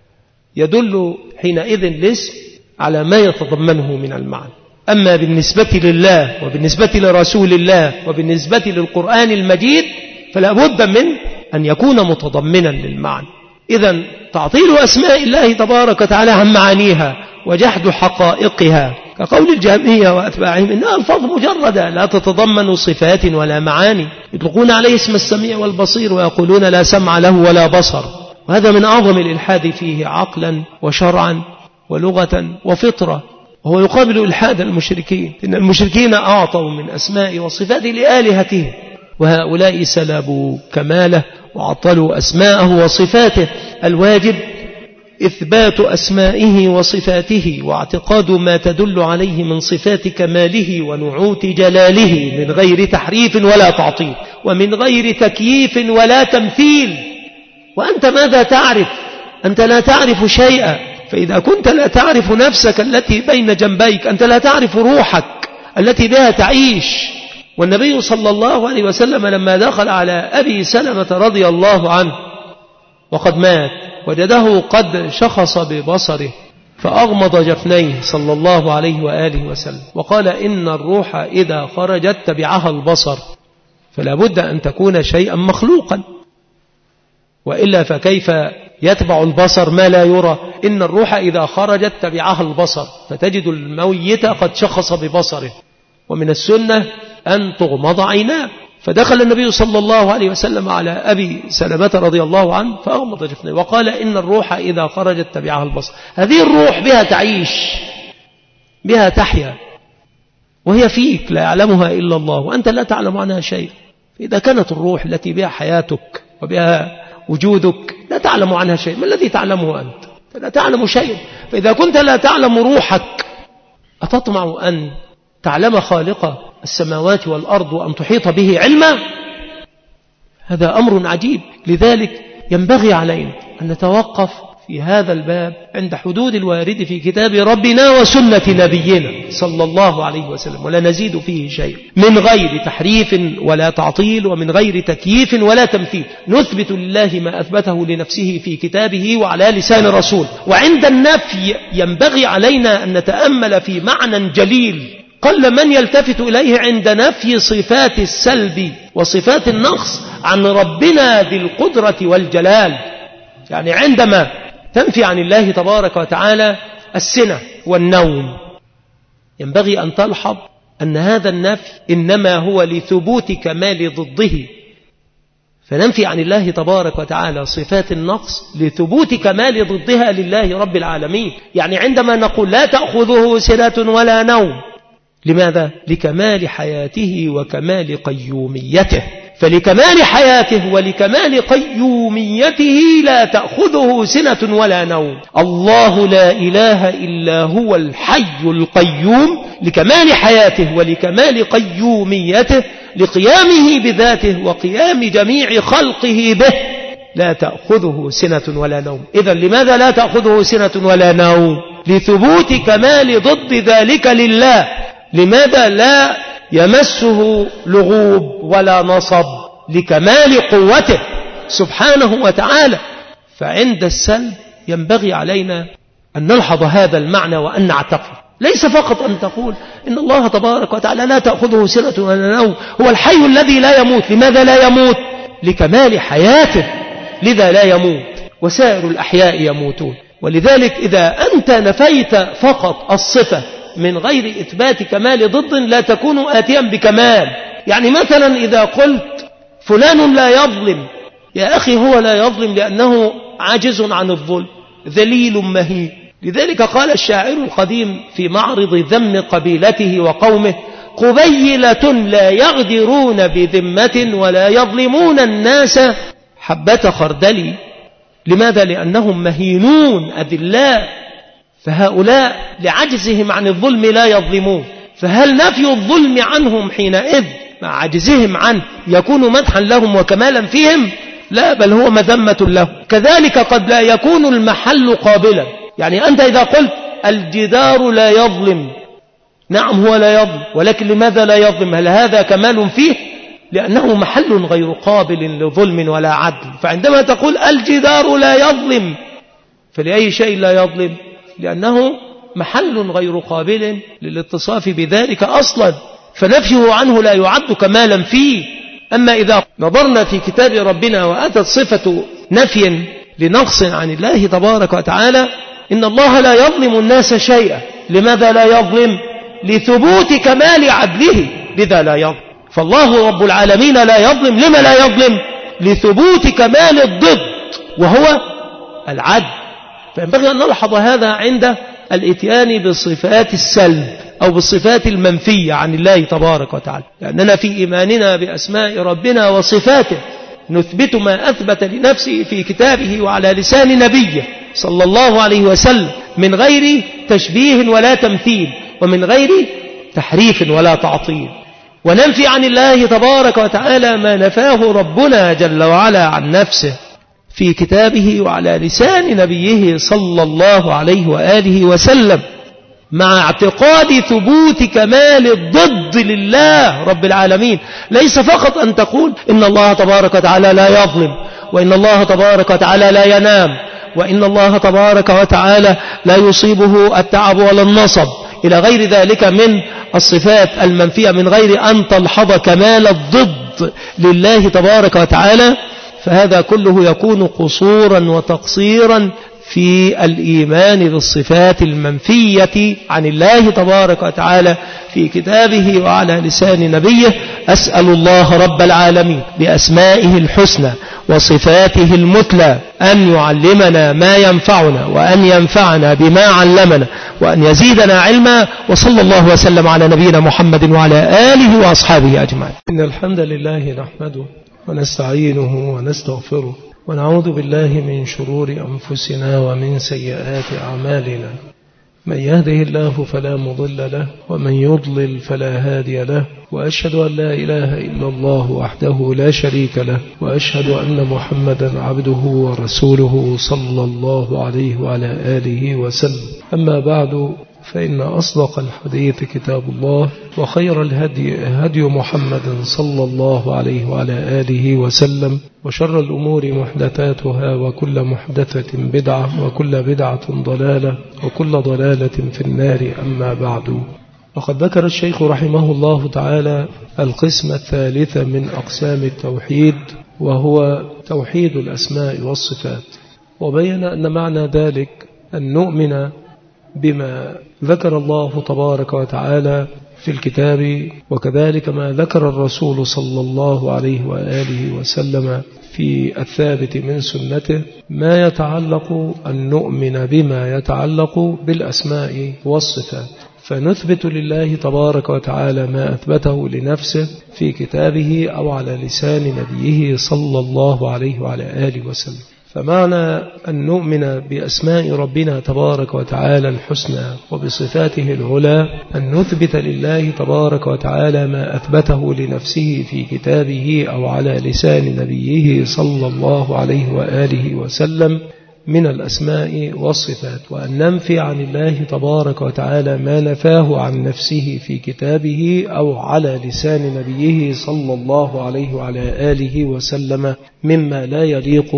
يدل حينئذ الاسم على ما يتضمنه من المعنى. أما بالنسبة لله وبالنسبة لرسول الله وبالنسبة للقرآن المجيد فلا بد من أن يكون متضمنا للمعنى. إذن تعطيل أسماء الله تبارك وتعالى عن معانيها وجحد حقائقها كقول الجهمية وأتباعهم إنها ألفاظ مجردة لا تتضمن صفات ولا معاني، يطلقون عليه اسم السميع والبصير ويقولون لا سمع له ولا بصر، وهذا من أعظم الإلحاد فيه عقلا وشرعا ولغة وفطرة، وهو يقابل إلحاد المشركين. إن المشركين أعطوا من أسماء وصفات لآلهتهم، وهؤلاء سلبوا كماله وعطلوا أسماءه وصفاته. الواجب إثبات أسمائه وصفاته واعتقاد ما تدل عليه من صفات كماله ونعوت جلاله من غير تحريف ولا تعطيل، ومن غير تكييف ولا تمثيل. وأنت ماذا تعرف؟ أنت لا تعرف شيئا. فإذا كنت لا تعرف نفسك التي بين جنبيك، أنت لا تعرف روحك التي بها تعيش. والنبي صلى الله عليه وسلم لما دخل على أبي سلمة رضي الله عنه وقد مات وجده قد شخص ببصره فأغمض جفنيه صلى الله عليه وآله وسلم وقال إن الروح إذا خرجت تبعها البصر، فلا بد أن تكون شيئا مخلوقا، وإلا فكيف يتبع البصر ما لا يرى؟ إن الروح إذا خرجت تبعها البصر، فتجد الميت قد شخص ببصره. ومن السنة أن تغمض عيناه. فدخل النبي صلى الله عليه وسلم على أبي سلمة رضي الله عنه فأغمض جفنيه وقال إن الروح إذا خرجت تبعها البصر. هذه الروح بها تعيش، بها تحيا، وهي فيك لا يعلمها إلا الله وأنت لا تعلم عنها شيء. فإذا كانت الروح التي بها حياتك وبها وجودك لا تعلم عنها شيء، ما الذي تعلمه أنت؟ لا تعلم شيء. فإذا كنت لا تعلم روحك أتطمع أن تعلم خالق السماوات والأرض وأن تحيط به علما؟ هذا أمر عجيب. لذلك ينبغي علينا أن نتوقف في هذا الباب عند حدود الوارد في كتاب ربنا وسنة نبينا صلى الله عليه وسلم، ولا نزيد فيه شيء، من غير تحريف ولا تعطيل ومن غير تكييف ولا تمثيل. نثبت لله ما أثبته لنفسه في كتابه وعلى لسان رسول. وعند النفي ينبغي علينا أن نتأمل في معنى جليل قل من يلتفت إليه عند نفي صفات السلب وصفات النقص عن ربنا ذي القدرة والجلال. يعني عندما تنفي عن الله تبارك وتعالى السنة والنوم ينبغي أن تلحظ أن هذا النفي إنما هو لثبوت كمال ضده، فننفي عن الله تبارك وتعالى صفات النقص لثبوت كمال ضدها لله رب العالمين. يعني عندما نقول لا تأخذه سنة ولا نوم، لماذا؟ لكمال حياته وكمال قيوميته. فلكمال حياته ولكمال قيوميته لا تأخذه سنة ولا نوم. الله لا إله إلا هو الحي القيوم، لكمال حياته ولكمال قيوميته، لقيامه بذاته وقيام جميع خلقه به، لا تأخذه سنة ولا نوم. إذن لماذا لا تأخذه سنة ولا نوم؟ لثبوت كمال ضد ذلك لله. لماذا لا يمسه لغوب ولا نصب؟ لكمال قوته سبحانه وتعالى. فعند السلب ينبغي علينا أن نلحظ هذا المعنى وأن نعتقد، ليس فقط أن تقول إن الله تبارك وتعالى لا تأخذه سنة ولا نوم، هو الحي الذي لا يموت. لماذا لا يموت؟ لكمال حياته، لذا لا يموت، وسائر الأحياء يموتون. ولذلك إذا أنت نفيت فقط الصفة من غير إثبات كمال ضد لا تكون آتيا بكمال. يعني مثلا إذا قلت فلان لا يظلم، يا أخي هو لا يظلم لأنه عاجز عن الظلم، ذليل مهين. لذلك قال الشاعر القديم في معرض ذم قبيلته وقومه: قبيلة لا يغدرون بذمة ولا يظلمون الناس حبة خردل. لماذا؟ لأنهم مهينون أذلاء، فهؤلاء لعجزهم عن الظلم لا يظلمون. فهل نفي الظلم عنهم حينئذ مع عجزهم عنه يكون مدحا لهم وكمالا فيهم؟ لا، بل هو مذمة له. كذلك قد لا يكون المحل قابلا. يعني أنت إذا قلت الجدار لا يظلم، نعم هو لا يظلم، ولكن لماذا لا يظلم؟ هل هذا كمال فيه؟ لأنه محل غير قابل لظلم ولا عدل. فعندما تقول الجدار لا يظلم، فلأي شيء لا يظلم؟ لأنه محل غير قابل للاتصاف بذلك أصلا، فنفيه عنه لا يعد كمالا فيه. أما إذا نظرنا في كتاب ربنا وأتت صفة نفي لنقص عن الله تبارك وتعالى، إن الله لا يظلم الناس شيئا. لماذا لا يظلم؟ لثبوت كمال عدله، لذا لا يظلم. فالله رب العالمين لا يظلم. لما لا يظلم؟ لثبوت كمال الضد وهو العدل. فينبغي أن نلحظ هذا عند الاتيان بصفات السلب أو بالصفات المنفية عن الله تبارك وتعالى، لأننا في إيماننا بأسماء ربنا وصفاته نثبت ما أثبت لنفسه في كتابه وعلى لسان نبيه صلى الله عليه وسلم من غير تشبيه ولا تمثيل ومن غير تحريف ولا تعطيل، وننفي عن الله تبارك وتعالى ما نفاه ربنا جل وعلا عن نفسه في كتابه وعلى لسان نبيه صلى الله عليه وآله وسلم، مع اعتقاد ثبوت كمال الضد لله رب العالمين. ليس فقط أن تقول إن الله تبارك وتعالى لا يظلم، وإن الله تبارك وتعالى لا ينام، وإن الله تبارك وتعالى لا يصيبه التعب ولا النصب، إلى غير ذلك من الصفات المنفية، من غير أن تلحظ كمال الضد لله تبارك وتعالى. فهذا كله يكون قصورا وتقصيرا في الإيمان بالصفات المنفية عن الله تبارك وتعالى في كتابه وعلى لسان نبيه. أسأل الله رب العالمين بأسمائه الحسنى وصفاته المثلى أن يعلمنا ما ينفعنا، وأن ينفعنا بما علمنا، وأن يزيدنا علما. وصلى الله وسلم على نبينا محمد وعلى آله وأصحابه أجمعين. إن الحمد لله نحمده ونستعينه ونستغفره، ونعوذ بالله من شرور أنفسنا ومن سيئات أعمالنا. من يهده الله فلا مضل له، ومن يضلل فلا هادي له، وأشهد أن لا إله إلا الله وحده لا شريك له، وأشهد أن محمدا عبده ورسوله صلى الله عليه وعلى آله وسلم. أما بعد، فإن أصدق الحديث كتاب الله، وخير الهدي هدي محمد صلى الله عليه وعلى آله وسلم، وشر الأمور محدثاتها، وكل محدثة بدعة، وكل بدعة ضلالة، وكل ضلالة في النار. أما بعد، وقد ذكر الشيخ رحمه الله تعالى القسم الثالث من أقسام التوحيد، وهو توحيد الأسماء والصفات، وبين أن معنى ذلك أن نؤمن بما ذكر الله تبارك وتعالى في الكتاب، وكذلك ما ذكر الرسول صلى الله عليه وآله وسلم في الثابت من سنته، ما يتعلق أن نؤمن بما يتعلق بالأسماء والصفات، فنثبت لله تبارك وتعالى ما أثبته لنفسه في كتابه أو على لسان نبيه صلى الله عليه وعلى آله وسلم. فمعنى أن نؤمن بأسماء ربنا تبارك وتعالى الحسنى وبصفاته العلى أن نثبت لله تبارك وتعالى ما أثبته لنفسه في كتابه أو على لسان نبيه صلى الله عليه وآله وسلم من الأسماء والصفات، وأن ننفي عن الله تبارك وتعالى ما نفاه عن نفسه في كتابه أو على لسان نبيه صلى الله عليه وعلى آله وسلم مما لا يليق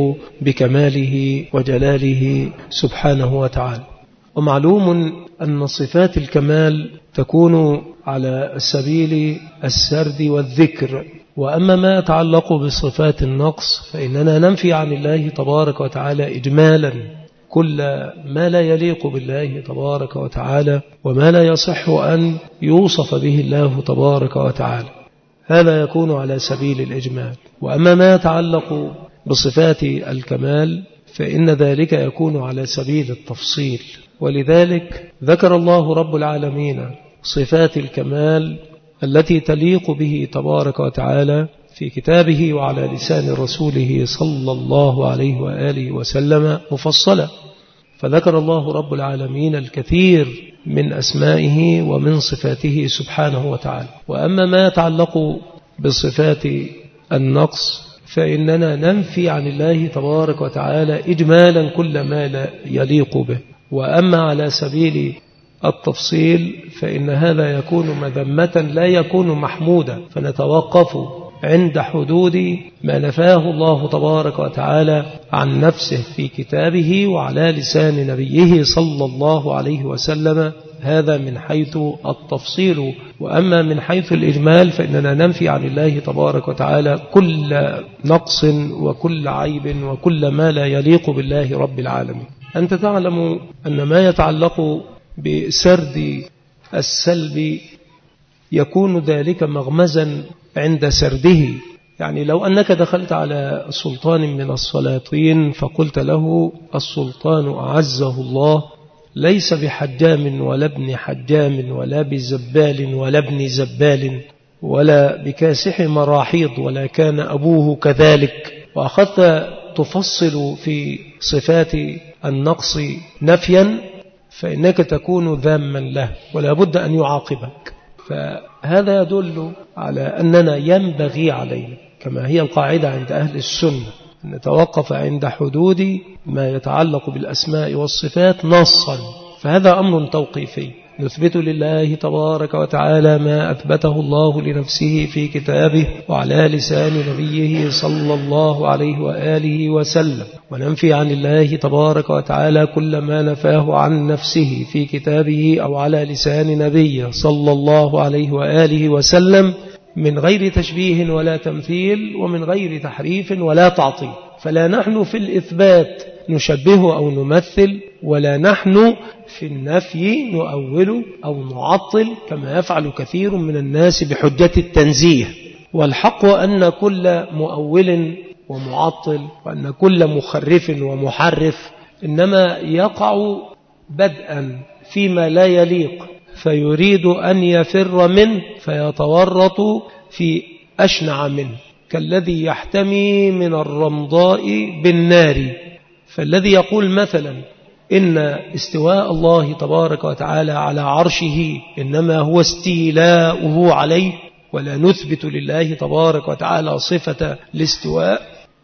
بكماله وجلاله سبحانه وتعالى. ومعلوم أن صفات الكمال تكون على سبيل السرد والذكر، وأما ما يتعلق بصفات النقص فإننا ننفي عن الله تبارك وتعالى إجمالا كل ما لا يليق بالله تبارك وتعالى وما لا يصح أن يوصف به الله تبارك وتعالى، هذا يكون على سبيل الإجمال. وأما ما يتعلق بصفات الكمال فإن ذلك يكون على سبيل التفصيل، ولذلك ذكر الله رب العالمين صفات الكمال التي تليق به تبارك وتعالى في كتابه وعلى لسان رسوله صلى الله عليه وآله وسلم مفصلا. فذكر الله رب العالمين الكثير من أسمائه ومن صفاته سبحانه وتعالى. وأما ما يتعلق بصفات النقص فإننا ننفي عن الله تبارك وتعالى إجمالا كل ما لا يليق به. وأما على سبيل التفصيل فإن هذا يكون مذمة لا يكون محمودا، فنتوقف عند حدود ما نفاه الله تبارك وتعالى عن نفسه في كتابه وعلى لسان نبيه صلى الله عليه وسلم. هذا من حيث التفصيل. وأما من حيث الإجمال فإننا ننفي عن الله تبارك وتعالى كل نقص وكل عيب وكل ما لا يليق بالله رب العالمين. أنت تعلم أن ما يتعلق بسرد السلب يكون ذلك مغمزا عند سرده. يعني لو أنك دخلت على سلطان من السلاطين فقلت له السلطان أعزه الله ليس بحجام ولا ابن حجام ولا بزبال ولا ابن زبال ولا بكاسح مراحيض ولا كان أبوه كذلك، وأخذت تفصل في صفات النقص نفيا، فإنك تكون ذاما له ولا بد أن يعاقبك. فهذا يدل على أننا ينبغي علينا كما هي القاعدة عند أهل السنة أن نتوقف عند حدود ما يتعلق بالأسماء والصفات نصا. فهذا أمر توقيفي نثبت لله تبارك وتعالى ما أثبته الله لنفسه في كتابه وعلى لسان نبيه صلى الله عليه وآله وسلم، وننفي عن الله تبارك وتعالى كل ما نفاه عن نفسه في كتابه أو على لسان نبيه صلى الله عليه وآله وسلم من غير تشبيه ولا تمثيل ومن غير تحريف ولا تعطيل. فلا نحن في الإثبات نشبه أو نمثل، ولا نحن في النفي نؤول أو نعطل كما يفعل كثير من الناس بحجة التنزيه. والحق أن كل مؤول ومعطل وأن كل مخرف ومحرف إنما يقع بدءا فيما لا يليق فيريد أن يفر منه فيتورط في أشنع منه، كالذي يحتمي من الرمضاء بالنار. فالذي يقول مثلا إن استواء الله تبارك وتعالى على عرشه إنما هو استيلاؤه عليه، ولا نثبت لله تبارك وتعالى صفة الاستواء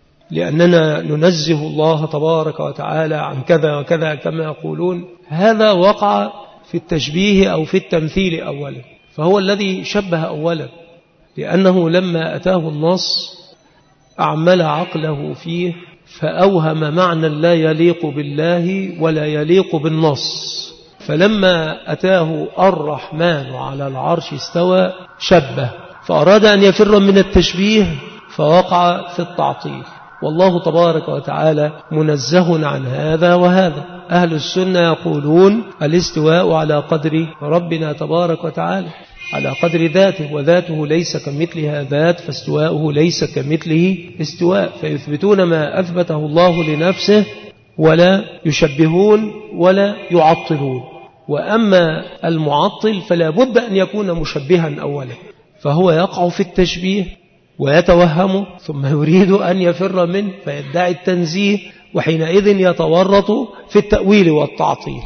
لأننا ننزه الله تبارك وتعالى عن كذا وكذا كما يقولون، هذا وقع في التشبيه أو في التمثيل أولا. فهو الذي شبه أولا لأنه لما أتاه النص أعمل عقله فيه فأوهم معنى لا يليق بالله ولا يليق بالنص. فلما أتاه الرحمن على العرش استوى شبه، فأراد أن يفر من التشبيه فوقع في التعطيل. والله تبارك وتعالى منزه عن هذا وهذا. أهل السنة يقولون الاستواء على قدر ربنا تبارك وتعالى، على قدر ذاته، وذاته ليس كمثلها ذات فاستواؤه ليس كمثله استواء، فيثبتون ما أثبته الله لنفسه ولا يشبهون ولا يعطلون. وأما المعطل فلا بد أن يكون مشبها أولا، فهو يقع في التشبيه ويتوهم ثم يريد أن يفر منه فيدعي التنزيه، وحينئذ يتورط في التأويل والتعطيل.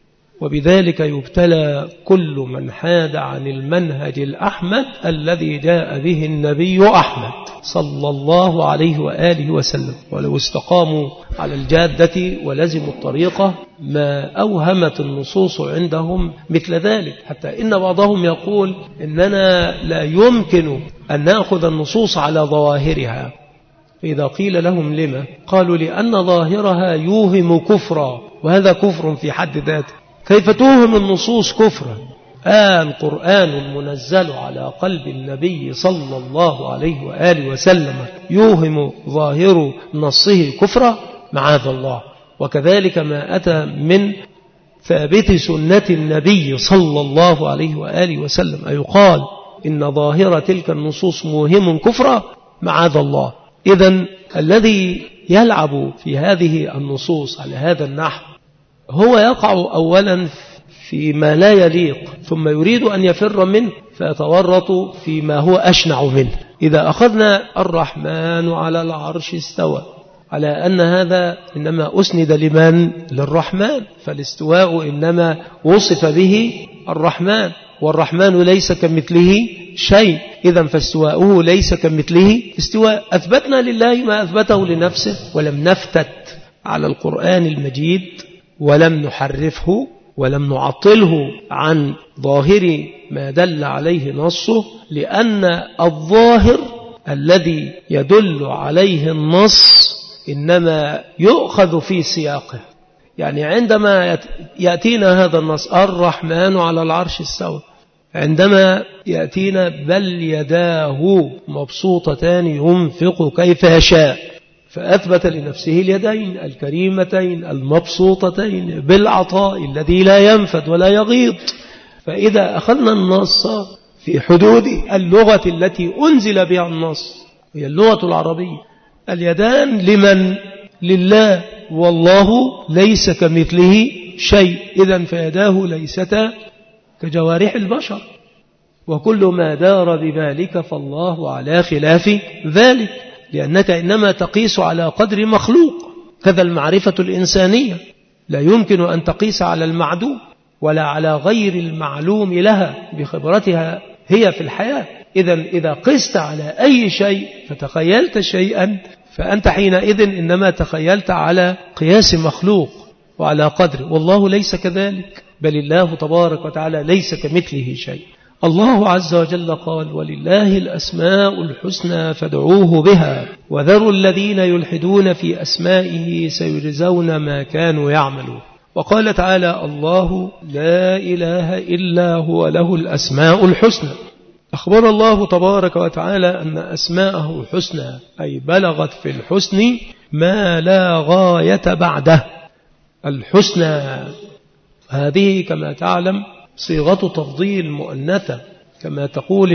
وبذلك يبتلى كل من حاد عن المنهج الأحمد الذي جاء به النبي أحمد صلى الله عليه وآله وسلم. ولو استقاموا على الجادة ولزموا الطريقة ما أوهمت النصوص عندهم مثل ذلك، حتى إن بعضهم يقول إننا لا يمكن أن نأخذ النصوص على ظواهرها. فإذا قيل لهم لما؟ قالوا لأن ظاهرها يوهم كفرا، وهذا كفر في حد ذاته. كيف توهم النصوص كفرا؟ القرآن المنزل على قلب النبي صلى الله عليه وآله وسلم يوهم ظاهر نصه كفرا؟ معاذ الله. وكذلك ما أتى من ثابت سنة النبي صلى الله عليه وآله وسلم أيقال إن ظاهر تلك النصوص موهم كفرا؟ معاذ الله. إذن الذي يلعب في هذه النصوص على هذا النحو هو يقع أولا فيما لا يليق ثم يريد أن يفر منه فيتورط فيما هو أشنع منه. إذا أخذنا الرحمن على العرش استوى، على أن هذا إنما أسند لمن؟ للرحمن، فالاستواء إنما وصف به الرحمن، والرحمن ليس كمثله شيء، إذن فاستواؤه ليس كمثله استواء. أثبتنا لله ما أثبته لنفسه، ولم نفتت على القرآن المجيد، ولم نحرفه، ولم نعطله عن ظاهر ما دل عليه نصه، لأن الظاهر الذي يدل عليه النص إنما يؤخذ في سياقه. يعني عندما يأتينا هذا النص الرحمن على العرش استوى، عندما يأتينا بل يداه مبسوطتان ينفق كيف يشاء، فأثبت لنفسه اليدين الكريمتين المبسوطتين بالعطاء الذي لا ينفد ولا يغيض. فإذا أخذنا النص في حدود اللغة التي أنزل بها النص، هي اللغة العربية، اليدان لمن؟ لله، والله ليس كمثله شيء، إذن فيداه ليستا كجوارح البشر، وكل ما دار بذلك فالله على خلاف ذلك، لأنك إنما تقيس على قدر مخلوق. كذا المعرفة الإنسانية لا يمكن أن تقيس على المعدوم ولا على غير المعلوم لها بخبرتها هي في الحياة. إذا قست على أي شيء فتخيلت شيئا، فأنت حينئذ إنما تخيلت على قياس مخلوق وعلى قدر، والله ليس كذلك، بل الله تبارك وتعالى ليس كمثله شيء. الله عز وجل قال: ولله الأسماء الحسنى فادعوه بها وذروا الذين يلحدون في أسمائه سيجزون ما كانوا يعملون. وقال تعالى: الله لا إله إلا هو له الأسماء الحسنى. أخبر الله تبارك وتعالى أن أسماءه حسنى، أي بلغت في الحسن ما لا غاية بعده. الحسنى هذه كما تعلم صيغة تفضيل مؤنثة، كما تقول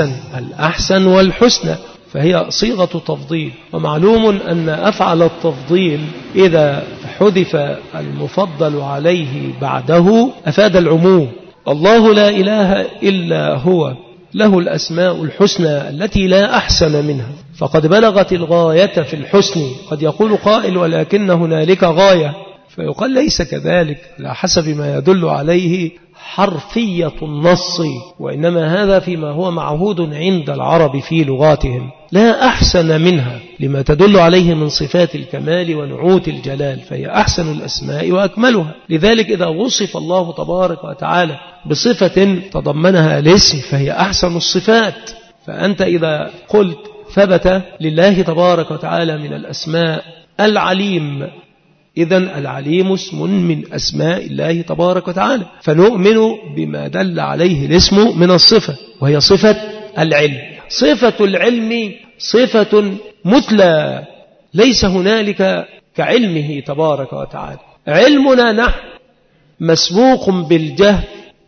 الأحسن والحسنى، فهي صيغة تفضيل. ومعلوم أن أفعل التفضيل إذا حذف المفضل عليه بعده أفاد العموم. الله لا إله إلا هو له الأسماء الحسنى التي لا أحسن منها، فقد بلغت الغاية في الحسن. قد يقول قائل: ولكن هنالك غاية، فيقال ليس كذلك، على حسب ما يدل عليه حرفية النص، وإنما هذا فيما هو معهود عند العرب في لغاتهم. لا أحسن منها لما تدل عليه من صفات الكمال ونعوت الجلال، فهي أحسن الأسماء وأكملها. لذلك إذا وصف الله تبارك وتعالى بصفة تضمنها الاسم فهي أحسن الصفات. فأنت إذا قلت ثبت لله تبارك وتعالى من الأسماء العليم، إذن العليم اسم من أسماء الله تبارك وتعالى، فنؤمن بما دل عليه الاسم من الصفة، وهي صفة العلم. صفة العلم صفة مثلى، ليس هنالك كعلمه تبارك وتعالى. علمنا نحن مسبوق بالجهل،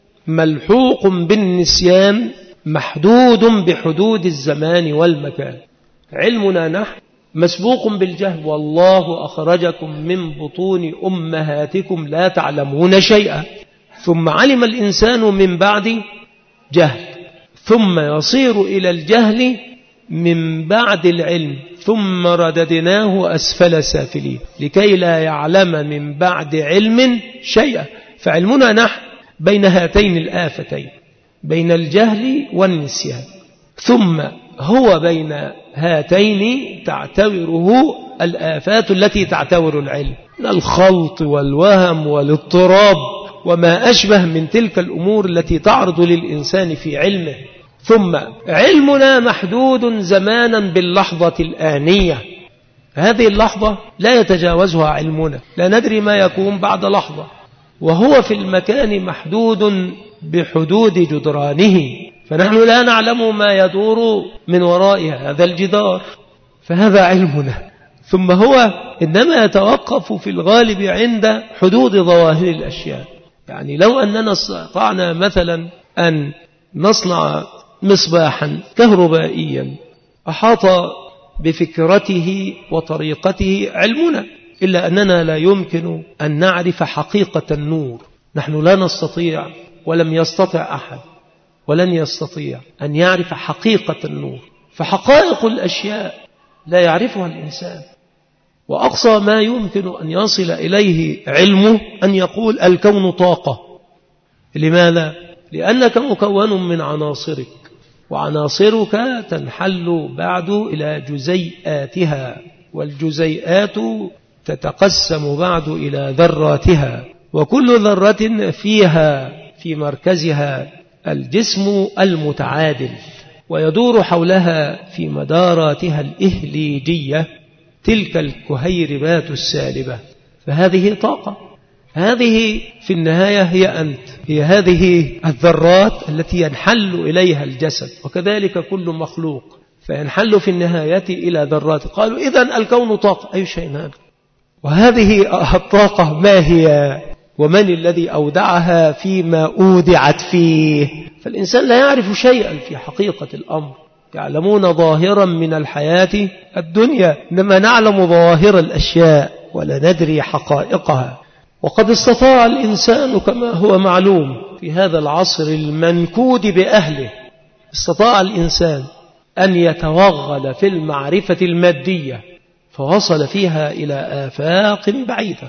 ملحوق بالنسيان، محدود بحدود الزمان والمكان. علمنا نحن مسبوق بالجهل، والله أخرجكم من بطون أمهاتكم لا تعلمون شيئا، ثم علم الإنسان من بعد جهل، ثم يصير إلى الجهل من بعد العلم، ثم رددناه أسفل سافلين لكي لا يعلم من بعد علم شيئا. فعلمنا نحن بين هاتين الآفتين، بين الجهل والنسيان، ثم هو بين هاتين تعتبره الآفات التي تعتبر العلم، الخلط والوهم والاضطراب وما أشبه من تلك الأمور التي تعرض للإنسان في علمه. ثم علمنا محدود زمانا باللحظة الآنية، هذه اللحظة لا يتجاوزها علمنا، لا ندري ما يكون بعد لحظة، وهو في المكان محدود بحدود جدرانه، فنحن لا نعلم ما يدور من وراء هذا الجدار، فهذا علمنا. ثم هو إنما يتوقف في الغالب عند حدود ظواهر الأشياء. يعني لو أننا استطعنا مثلا أن نصنع مصباحا كهربائيا أحاط بفكرته وطريقته علمنا، إلا أننا لا يمكن أن نعرف حقيقة النور. نحن لا نستطيع، ولم يستطع أحد ولن يستطيع أن يعرف حقيقة النور، فحقائق الأشياء لا يعرفها الإنسان، وأقصى ما يمكن أن يصل إليه علمه أن يقول الكون طاقة. لماذا؟ لأنك مكون من عناصرك، وعناصرك تنحل بعد إلى جزيئاتها، والجزيئات تتقسم بعد إلى ذراتها، وكل ذرة فيها في مركزها الجسم المتعادل، ويدور حولها في مداراتها الإهليجية تلك الكهيربات السالبة. فهذه طاقة، هذه في النهاية هي أنت، هي هذه الذرات التي ينحل إليها الجسد، وكذلك كل مخلوق فينحل في النهاية إلى ذرات. قالوا إذن الكون طاقة، أي شيء هذا؟ وهذه الطاقة ما هي؟ ومن الذي أودعها فيما أودعت فيه؟ فالإنسان لا يعرف شيئا في حقيقة الأمر. يعلمون ظاهرا من الحياة الدنيا، إنما نعلم ظواهر الأشياء ولا ندري حقائقها. وقد استطاع الإنسان كما هو معلوم في هذا العصر المنكود بأهله، استطاع الإنسان أن يتوغل في المعرفة المادية فوصل فيها إلى آفاق بعيدة،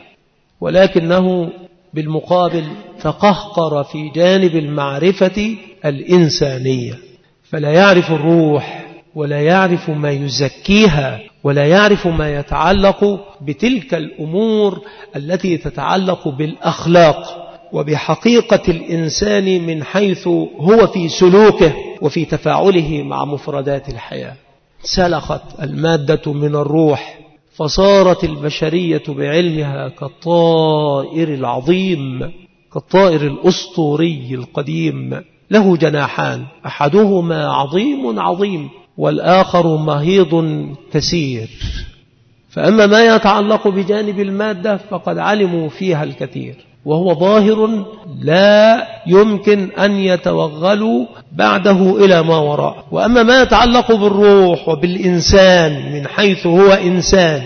ولكنه بالمقابل تقهقر في جانب المعرفة الإنسانية، فلا يعرف الروح ولا يعرف ما يزكيها ولا يعرف ما يتعلق بتلك الأمور التي تتعلق بالأخلاق وبحقيقة الإنسان من حيث هو في سلوكه وفي تفاعله مع مفردات الحياة. سلخت المادة من الروح فصارت البشرية بعلمها كالطائر العظيم، كالطائر الأسطوري القديم، له جناحان، أحدهما عظيم عظيم والآخر مهيض كثير. فأما ما يتعلق بجانب المادة فقد علموا فيها الكثير، وهو ظاهر لا يمكن أن يتوغلوا بعده إلى ما وراء. وأما ما يتعلق بالروح وبالإنسان من حيث هو إنسان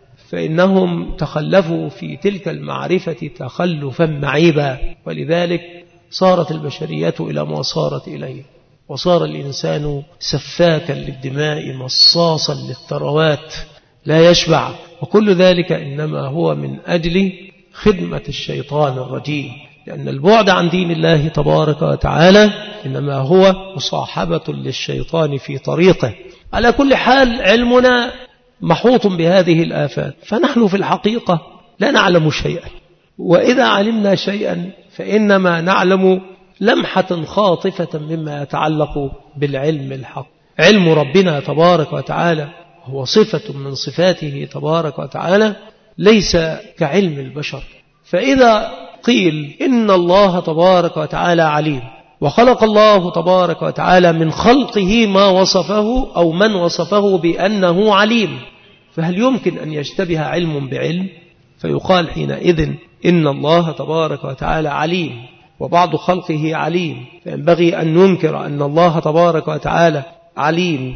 فإنهم تخلفوا في تلك المعرفة تخلفا معيبا، ولذلك صارت البشرية إلى ما صارت إليه، وصار الإنسان سفاكا للدماء مصاصا للثروات لا يشبع، وكل ذلك إنما هو من أجل خدمة الشيطان الرجيم، لأن البعد عن دين الله تبارك وتعالى إنما هو مصاحبة للشيطان في طريقه. على كل حال علمنا محوط بهذه الآفات، فنحن في الحقيقة لا نعلم شيئا، وإذا علمنا شيئا فإنما نعلم لمحة خاطفة مما يتعلق بالعلم الحق. علم ربنا تبارك وتعالى هو صفة من صفاته تبارك وتعالى، ليس كعلم البشر. فإذا قيل إن الله تبارك وتعالى عليم، وخلق الله تبارك وتعالى من خلقه ما وصفه أو من وصفه بأنه عليم، فهل يمكن أن يشتبه علم بعلم؟ فيقال حينئذ إن الله تبارك وتعالى عليم وبعض خلقه عليم، فينبغي أن ننكر أن الله تبارك وتعالى عليم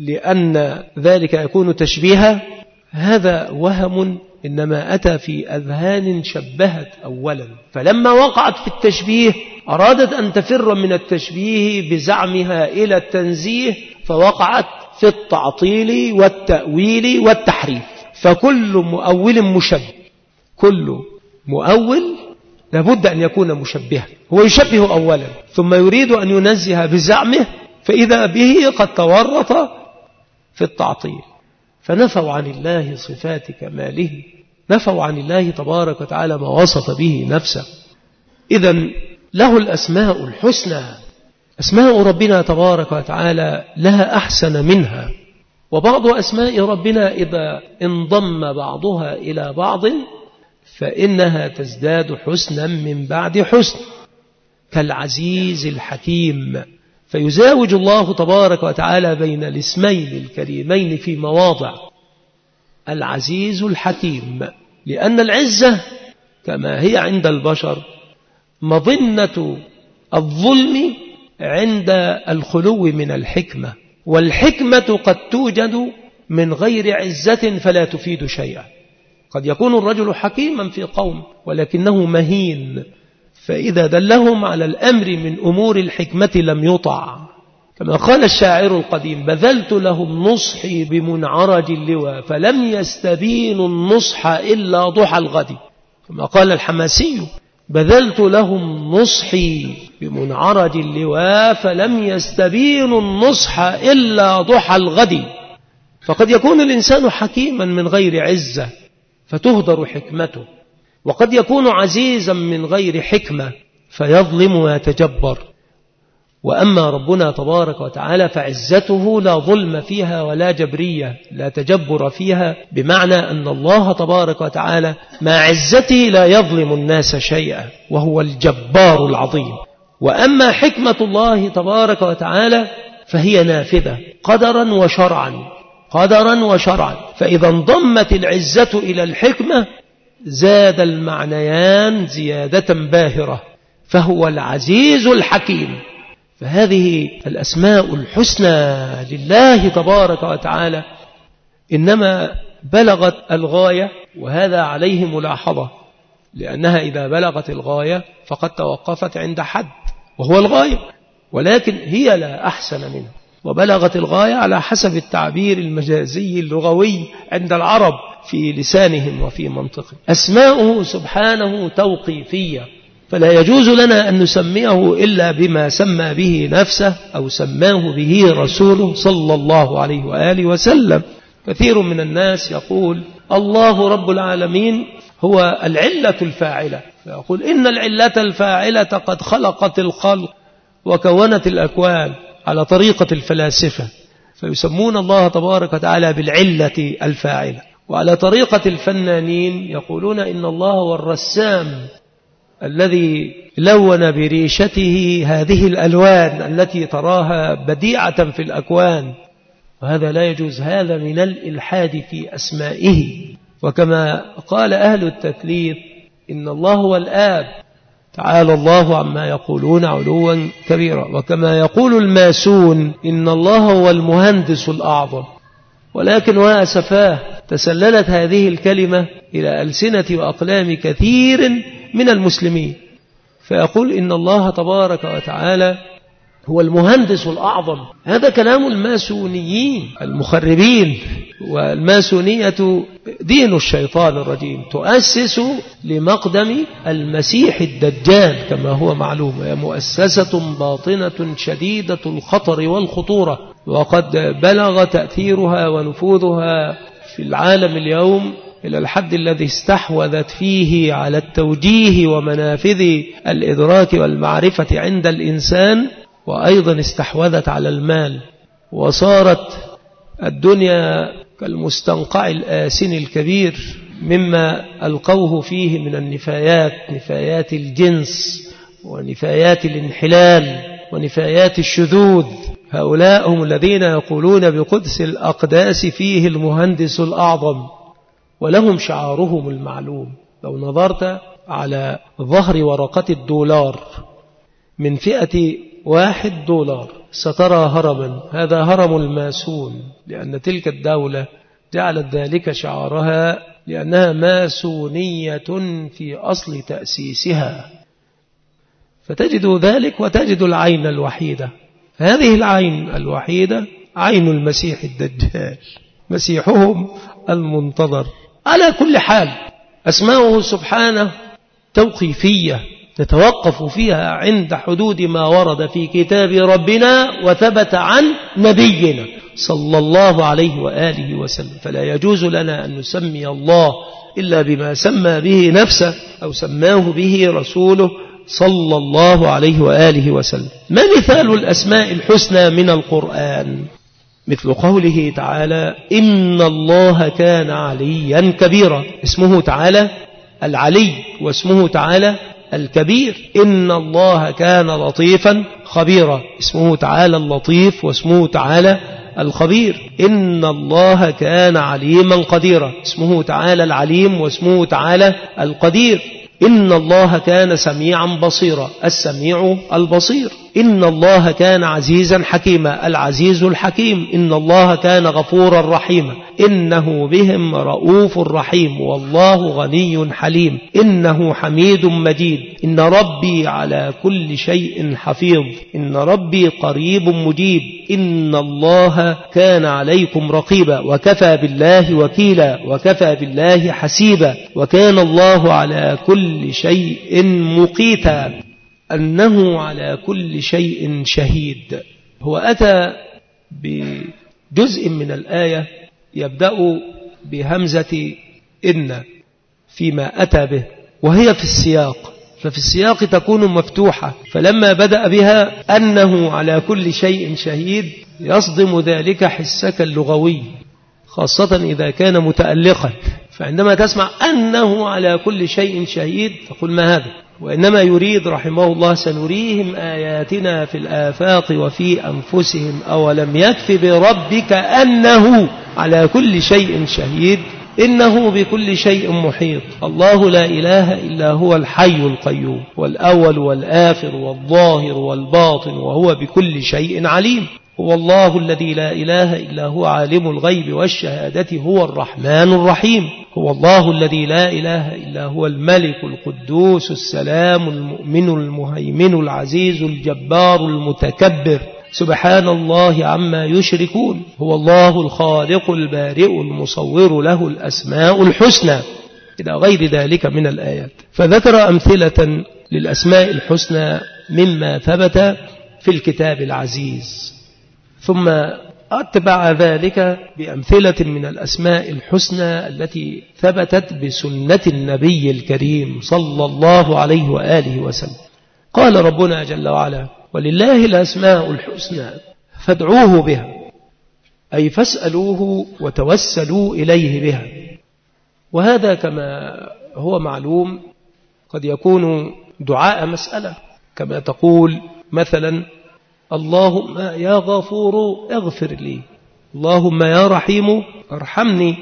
لأن ذلك يكون تشبيها. هذا وهم إنما أتى في أذهان شبهت أولا، فلما وقعت في التشبيه أرادت أن تفر من التشبيه بزعمها إلى التنزيه، فوقعت في التعطيل والتأويل والتحريف. فكل مؤول مشبه، كل مؤول لابد أن يكون مشبها، هو يشبه أولا ثم يريد أن ينزه بزعمه، فإذا به قد تورط في التعطيل، فنفوا عن الله صفات كماله، نفوا عن الله تبارك وتعالى ما وصف به نفسه. إذن له الأسماء الحسنى، أسماء ربنا تبارك وتعالى لها أحسن منها، وبعض أسماء ربنا إذا انضم بعضها إلى بعض فإنها تزداد حسنا من بعد حسن، كالعزيز الحكيم. فيزاوج الله تبارك وتعالى بين الاسمين الكريمين في مواضع، العزيز الحكيم، لأن العزة كما هي عند البشر مظنة الظلم عند الخلو من الحكمة، والحكمة قد توجد من غير عزة فلا تفيد شيئا. قد يكون الرجل حكيما في قوم ولكنه مهين، فإذا دلهم على الأمر من أمور الحكمة لم يطع، كما قال الشاعر القديم: بذلت لهم نصحي بمنعرج اللواء فلم يستبينوا النصح إلا ضحى الغد. كما قال الحماسي: بذلت لهم نصحي بمنعرج اللواء فلم يستبينوا النصح إلا ضحى الغد. فقد يكون الإنسان حكيما من غير عزة فتهدر حكمته، وقد يكون عزيزا من غير حكمة فيظلم ويتجبر. وأما ربنا تبارك وتعالى فعزته لا ظلم فيها ولا جبرية، لا تجبر فيها، بمعنى أن الله تبارك وتعالى مع عزته لا يظلم الناس شيئا، وهو الجبار العظيم. وأما حكمة الله تبارك وتعالى فهي نافذة قدرا وشرعا، قدرا وشرعا. فإذا انضمت العزة إلى الحكمة زاد المعنيان زيادة باهرة، فهو العزيز الحكيم. فهذه الأسماء الحسنى لله تبارك وتعالى إنما بلغت الغاية، وهذا عليه ملاحظة، لأنها إذا بلغت الغاية فقد توقفت عند حد وهو الغاية، ولكن هي لا أحسن منه، وبلغت الغاية على حسب التعبير المجازي اللغوي عند العرب في لسانهم وفي منطقهم. أسماؤه سبحانه توقيفية، فلا يجوز لنا أن نسميه إلا بما سمى به نفسه أو سماه به رسوله صلى الله عليه وآله وسلم. كثير من الناس يقول الله رب العالمين هو العلة الفاعلة، فيقول إن العلة الفاعلة قد خلقت الخلق وكونت الأكوان على طريقة الفلاسفة، فيسمون الله تبارك وتعالى بالعلة الفاعلة. وعلى طريقة الفنانين يقولون إن الله هو الرسام الذي لون بريشته هذه الألوان التي تراها بديعة في الأكوان، وهذا لا يجوز، هذا من الإلحاد في أسمائه. وكما قال أهل التثليث إن الله هو الآب، تعالى الله عما يقولون علوا كبيرا. وكما يقول الماسون إن الله هو المهندس الأعظم. ولكن وأسفاه تسللت هذه الكلمة إلى ألسنة وأقلام كثير من المسلمين، فيقول إن الله تبارك وتعالى هو المهندس الأعظم. هذا كلام الماسونيين المخربين، والماسونية دين الشيطان الرجيم، تؤسس لمقدم المسيح الدجال كما هو معلوم، هي مؤسسة باطنة شديدة الخطر والخطورة، وقد بلغ تأثيرها ونفوذها في العالم اليوم إلى الحد الذي استحوذت فيه على التوجيه ومنافذ الإدراك والمعرفة عند الإنسان، وأيضا استحوذت على المال، وصارت الدنيا كالمستنقع الآسن الكبير مما ألقوه فيه من النفايات، نفايات الجنس ونفايات الانحلال ونفايات الشذوذ. هؤلاء هم الذين يقولون بقدس الأقداس فيه المهندس الأعظم، ولهم شعارهم المعلوم. لو نظرت على ظهر ورقة الدولار من فئة $1 سترى هرما، هذا هرم الماسون، لأن تلك الدولة جعلت ذلك شعارها لأنها ماسونية في أصل تأسيسها. فتجد ذلك وتجد العين الوحيدة، هذه العين الوحيدة عين المسيح الدجال، مسيحهم المنتظر. على كل حال أسماؤه سبحانه توقيفية نتوقف فيها عند حدود ما ورد في كتاب ربنا وثبت عن نبينا صلى الله عليه وآله وسلم. فلا يجوز لنا أن نسمي الله إلا بما سمى به نفسه أو سماه به رسوله صلى الله عليه وآله وسلم. ما مثال الأسماء الحسنى من القرآن؟ مثل قوله تعالى إن الله كان عليا كبيرا، اسمه تعالى العلي واسمه تعالى الكبير. إن الله كان لطيفا خبيرا، اسمه تعالى اللطيف واسمه تعالى الخبير. إن الله كان عليما قديرا، اسمه تعالى العليم واسمه تعالى القدير. إن الله كان سميعا بصيرا، السميع البصير. إن الله كان عزيزا حكيما، العزيز الحكيم. إن الله كان غفورا رحيما، إنه بهم رؤوف رحيم، والله غني حليم، إنه حميد مجيد، إن ربي على كل شيء حفيظ، إن ربي قريب مجيب، إن الله كان عليكم رقيبا، وكفى بالله وكيلا، وكفى بالله حسيبا، وكان الله على كل شيء مقيتا، أنه على كل شيء شهيد. هو أتى بجزء من الآية يبدأ بهمزة إن فيما أتى به، وهي في السياق، ففي السياق تكون مفتوحة، فلما بدأ بها أنه على كل شيء شهيد يصدم ذلك حسك اللغوي، خاصة إذا كان متألقا. فعندما تسمع أنه على كل شيء شهيد فقل ما هذا، وإنما يريد رحمه الله سنريهم آياتنا في الآفاق وفي أنفسهم أولم يكف بربك أنه على كل شيء شهيد إنه بكل شيء محيط. الله لا إله إلا هو الحي القيوم، والأول والآخر والظاهر والباطن، وهو بكل شيء عليم. هو الله الذي لا إله إلا هو عالم الغيب والشهادة، هو الرحمن الرحيم. هو الله الذي لا إله إلا هو الملك القدوس السلام المؤمن المهيمن العزيز الجبار المتكبر، سبحان الله عما يشركون. هو الله الخالق البارئ المصور، له الأسماء الحسنى، إلى غير ذلك من الآيات. فذكر أمثلة للأسماء الحسنى مما ثبت في الكتاب العزيز، ثم أتبع ذلك بأمثلة من الأسماء الحسنى التي ثبتت بسنة النبي الكريم صلى الله عليه وآله وسلم. قال ربنا جل وعلا: ولله الأسماء الحسنى فادعوه بها، أي فاسألوه وتوسلوا إليه بها. وهذا كما هو معلوم قد يكون دعاء مسألة، كما تقول مثلا: اللهم يا غفور اغفر لي، اللهم يا رحيم ارحمني،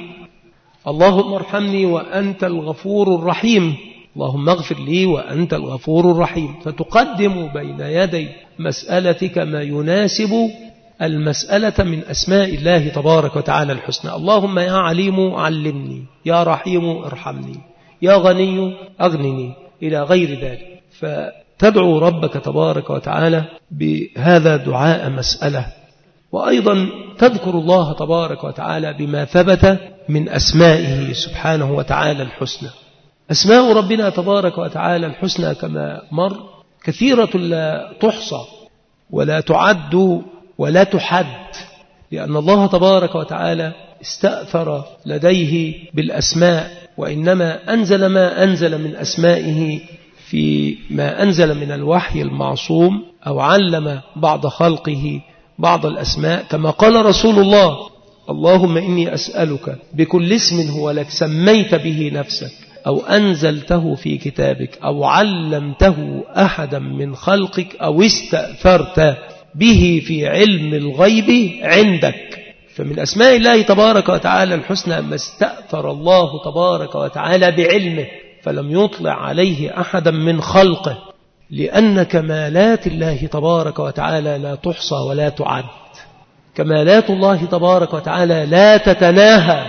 اللهم ارحمني وأنت الغفور الرحيم، اللهم اغفر لي وأنت الغفور الرحيم. فتقدم بين يدي مسألتك ما يناسب المسألة من أسماء الله تبارك وتعالى الحسنى. اللهم يا عليم علمني، يا رحيم ارحمني، يا غني أغنني، إلى غير ذلك. فتدعو ربك تبارك وتعالى بهذا دعاء مسألة، وأيضا تذكر الله تبارك وتعالى بما ثبت من أسمائه سبحانه وتعالى الحسنى. أسماء ربنا تبارك وتعالى الحسنى كما مر كثيرة لا تحصى ولا تعد ولا تحد، لأن الله تبارك وتعالى استأثر لديه بالأسماء، وإنما أنزل ما أنزل من أسمائه في ما أنزل من الوحي المعصوم، أو علم بعض خلقه بعض الأسماء، كما قال رسول الله: اللهم إني أسألك بكل اسم هو لك سميت به نفسك أو أنزلته في كتابك أو علمته أحدا من خلقك أو استأثرت به في علم الغيب عندك. فمن أسماء الله تبارك وتعالى الحسنى ما استأثر الله تبارك وتعالى بعلمه فلم يطلع عليه أحدا من خلقه، لأن كمالات الله تبارك وتعالى لا تحصى ولا تعد. كمالات الله تبارك وتعالى لا تتناهى،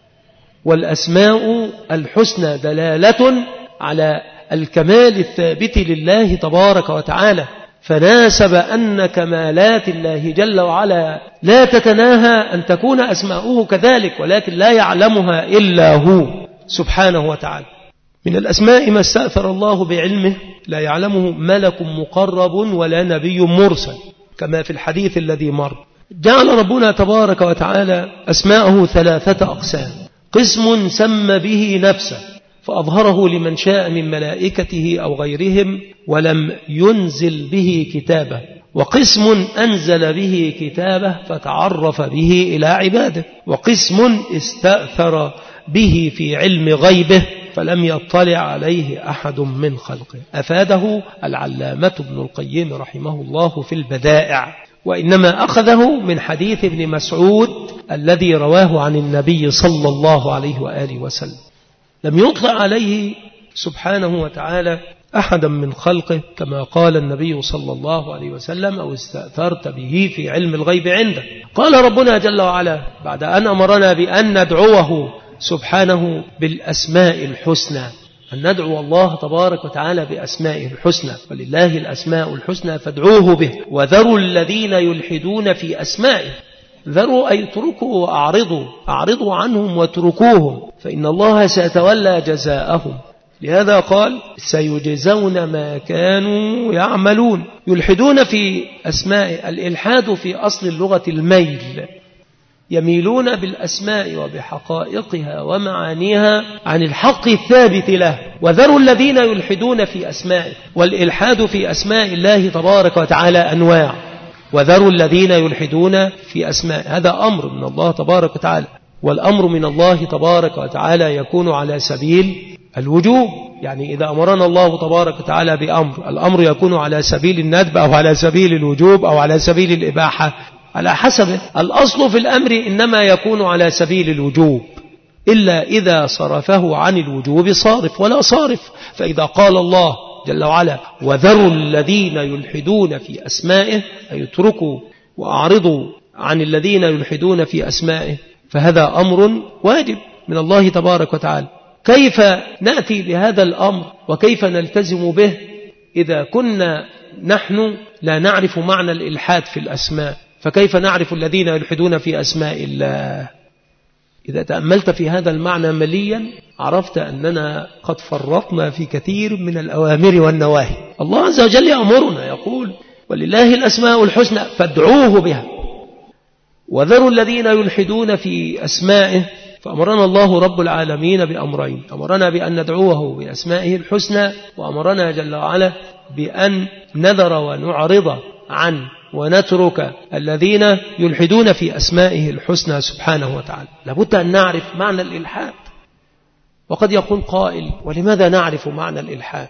والأسماء الحسنى دلالة على الكمال الثابت لله تبارك وتعالى، فناسب أن كمالات الله جل وعلا لا تتناهى أن تكون أسماؤه كذلك، ولكن لا يعلمها إلا هو سبحانه وتعالى. من الأسماء ما استأثر الله بعلمه لا يعلمه ملك مقرب ولا نبي مرسل، كما في الحديث الذي مر. جعل ربنا تبارك وتعالى أسماءه 3 أقسام: قسم سمى به نفسه فأظهره لمن شاء من ملائكته أو غيرهم ولم ينزل به كتابه، وقسم أنزل به كتابه فتعرف به إلى عباده، وقسم استأثر به في علم غيبه فلم يطلع عليه أحد من خلقه. أفاده العلامة ابن القيم رحمه الله في البدائع، وإنما أخذه من حديث ابن مسعود الذي رواه عن النبي صلى الله عليه وآله وسلم. لم يطلع عليه سبحانه وتعالى أحدا من خلقه كما قال النبي صلى الله عليه وسلم أو استأثرت به في علم الغيب عنده. قال ربنا جل وعلا بعد أن أمرنا بأن ندعوه سبحانه بالأسماء الحسنى، أن ندعو الله تبارك وتعالى بأسمائه الحسنى، ولله الأسماء الحسنى فادعوه به وذروا الذين يلحدون في أسمائه. ذروا أي اتركوا وأعرضوا عنهم واتركوهم فإن الله سيتولى جزاءهم. لهذا قال سيجزون ما كانوا يعملون. يلحدون في أسماء، الإلحاد في أصل اللغة الميل، يميلون بالأسماء وبحقائقها ومعانيها عن الحق الثابت له. وذروا الذين يلحدون في أسمائه، والإلحاد في أسماء الله تبارك وتعالى أنواع. وذروا الذين يلحدون في أسمائه، هذا أمر من الله تبارك وتعالى، والأمر من الله تبارك وتعالى يكون على سبيل الوجوب. يعني إذا أمرنا الله تبارك وتعالى بأمر، الأمر يكون على سبيل الندب أو على سبيل الوجوب أو على سبيل الإباحة على حسبه. الأصل في الأمر إنما يكون على سبيل الوجوب، إلا إذا صرفه عن الوجوب صارف ولا صارف. فإذا قال الله جل وعلا وذروا الذين يلحدون في أسمائه، أي اتركوا وأعرضوا عن الذين يلحدون في أسمائه، فهذا أمر واجب من الله تبارك وتعالى. كيف نأتي بهذا الأمر وكيف نلتزم به إذا كنا نحن لا نعرف معنى الإلحاد في الأسماء؟ فكيف نعرف الذين يلحدون في أسماء الله؟ إذا تأملت في هذا المعنى مليا عرفت أننا قد فرطنا في كثير من الأوامر والنواهي. الله عز وجل يأمرنا يقول ولله الأسماء الحسنى فادعوه بها وذروا الذين يلحدون في أسمائه. فأمرنا الله رب العالمين بأمرين، أمرنا بأن ندعوه بأسمائه الحسنى، وأمرنا جل وعلا بأن نذر ونعرض عن ونترك الذين يلحدون في أسمائه الحسنى سبحانه وتعالى. لابد أن نعرف معنى الإلحاد. وقد يقول قائل ولماذا نعرف معنى الإلحاد؟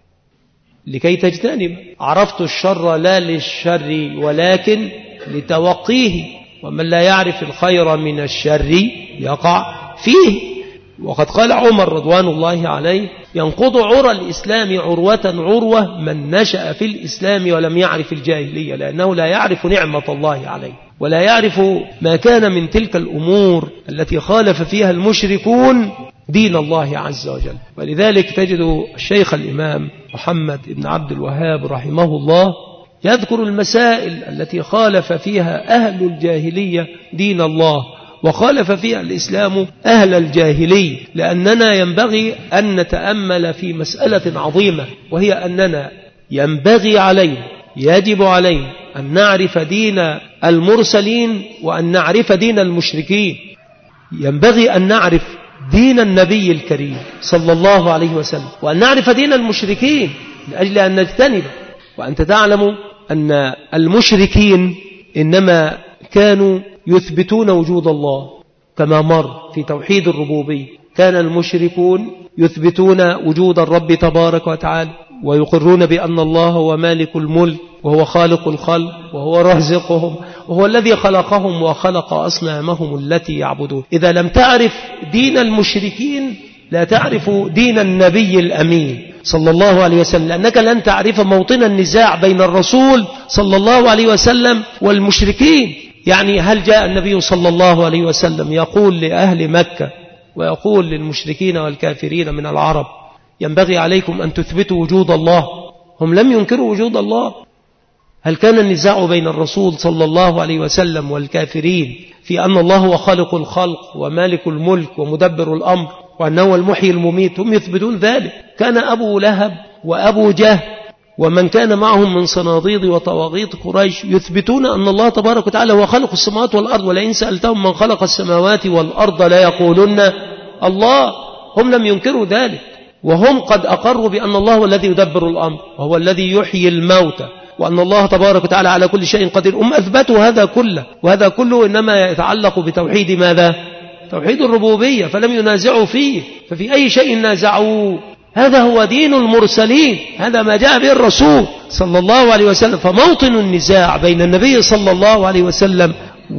لكي تجتنب. عرفت الشر لا للشر ولكن لتوقيه، ومن لا يعرف الخير من الشر يقع فيه. وقد قال عمر رضوان الله عليه ينقض عرى الإسلام عروة عروة من نشأ في الإسلام ولم يعرف الجاهلية، لأنه لا يعرف نعمة الله عليه ولا يعرف ما كان من تلك الأمور التي خالف فيها المشركون دين الله عز وجل. ولذلك تجد الشيخ الإمام محمد بن عبد الوهاب رحمه الله يذكر المسائل التي خالف فيها أهل الجاهلية دين الله وخالف فيها الإسلام أهل الجاهلية، لأننا ينبغي أن نتأمل في مسألة عظيمة، وهي أننا ينبغي علينا يجب علينا أن نعرف دين المرسلين وأن نعرف دين المشركين. ينبغي أن نعرف دين النبي الكريم صلى الله عليه وسلم وأن نعرف دين المشركين لأجل أن نجتنب. وأنت تعلم أن المشركين إنما كانوا يثبتون وجود الله كما مر في توحيد الربوبية. كان المشركون يثبتون وجود الرب تبارك وتعالى ويقرون بأن الله هو مالك الملك وهو خالق الخلق وهو رازقهم وهو الذي خلقهم وخلق أصنامهم التي يعبدون. إذا لم تعرف دين المشركين لا تعرف دين النبي الأمين صلى الله عليه وسلم، لأنك لن تعرف موطن النزاع بين الرسول صلى الله عليه وسلم والمشركين. يعني هل جاء النبي صلى الله عليه وسلم يقول لأهل مكة ويقول للمشركين والكافرين من العرب ينبغي عليكم أن تثبتوا وجود الله؟ هم لم ينكروا وجود الله. هل كان النزاع بين الرسول صلى الله عليه وسلم والكافرين في أن الله هو خالق الخلق ومالك الملك ومدبر الأمر وأنه المحيي المميت؟ هم يثبتون ذلك. كان أبو لهب وأبو جهل ومن كان معهم من صناديد وطواغيت قريش يثبتون أن الله تبارك وتعالى هو خالق السماوات والأرض، ولئن سألتهم من خلق السماوات والأرض لا يقولون الله. هم لم ينكروا ذلك، وهم قد أقروا بأن الله هو الذي يدبر الأمر وهو الذي يحيي الموتى وأن الله تبارك وتعالى على كل شيء قدير. هم أثبتوا هذا كله، وهذا كله إنما يتعلق بتوحيد ماذا؟ توحيد الربوبية، فلم ينازعوا فيه. ففي أي شيء نازعوا؟ هذا هو دين المرسلين، هذا ما جاء به الرسول صلى الله عليه وسلم. فموطن النزاع بين النبي صلى الله عليه وسلم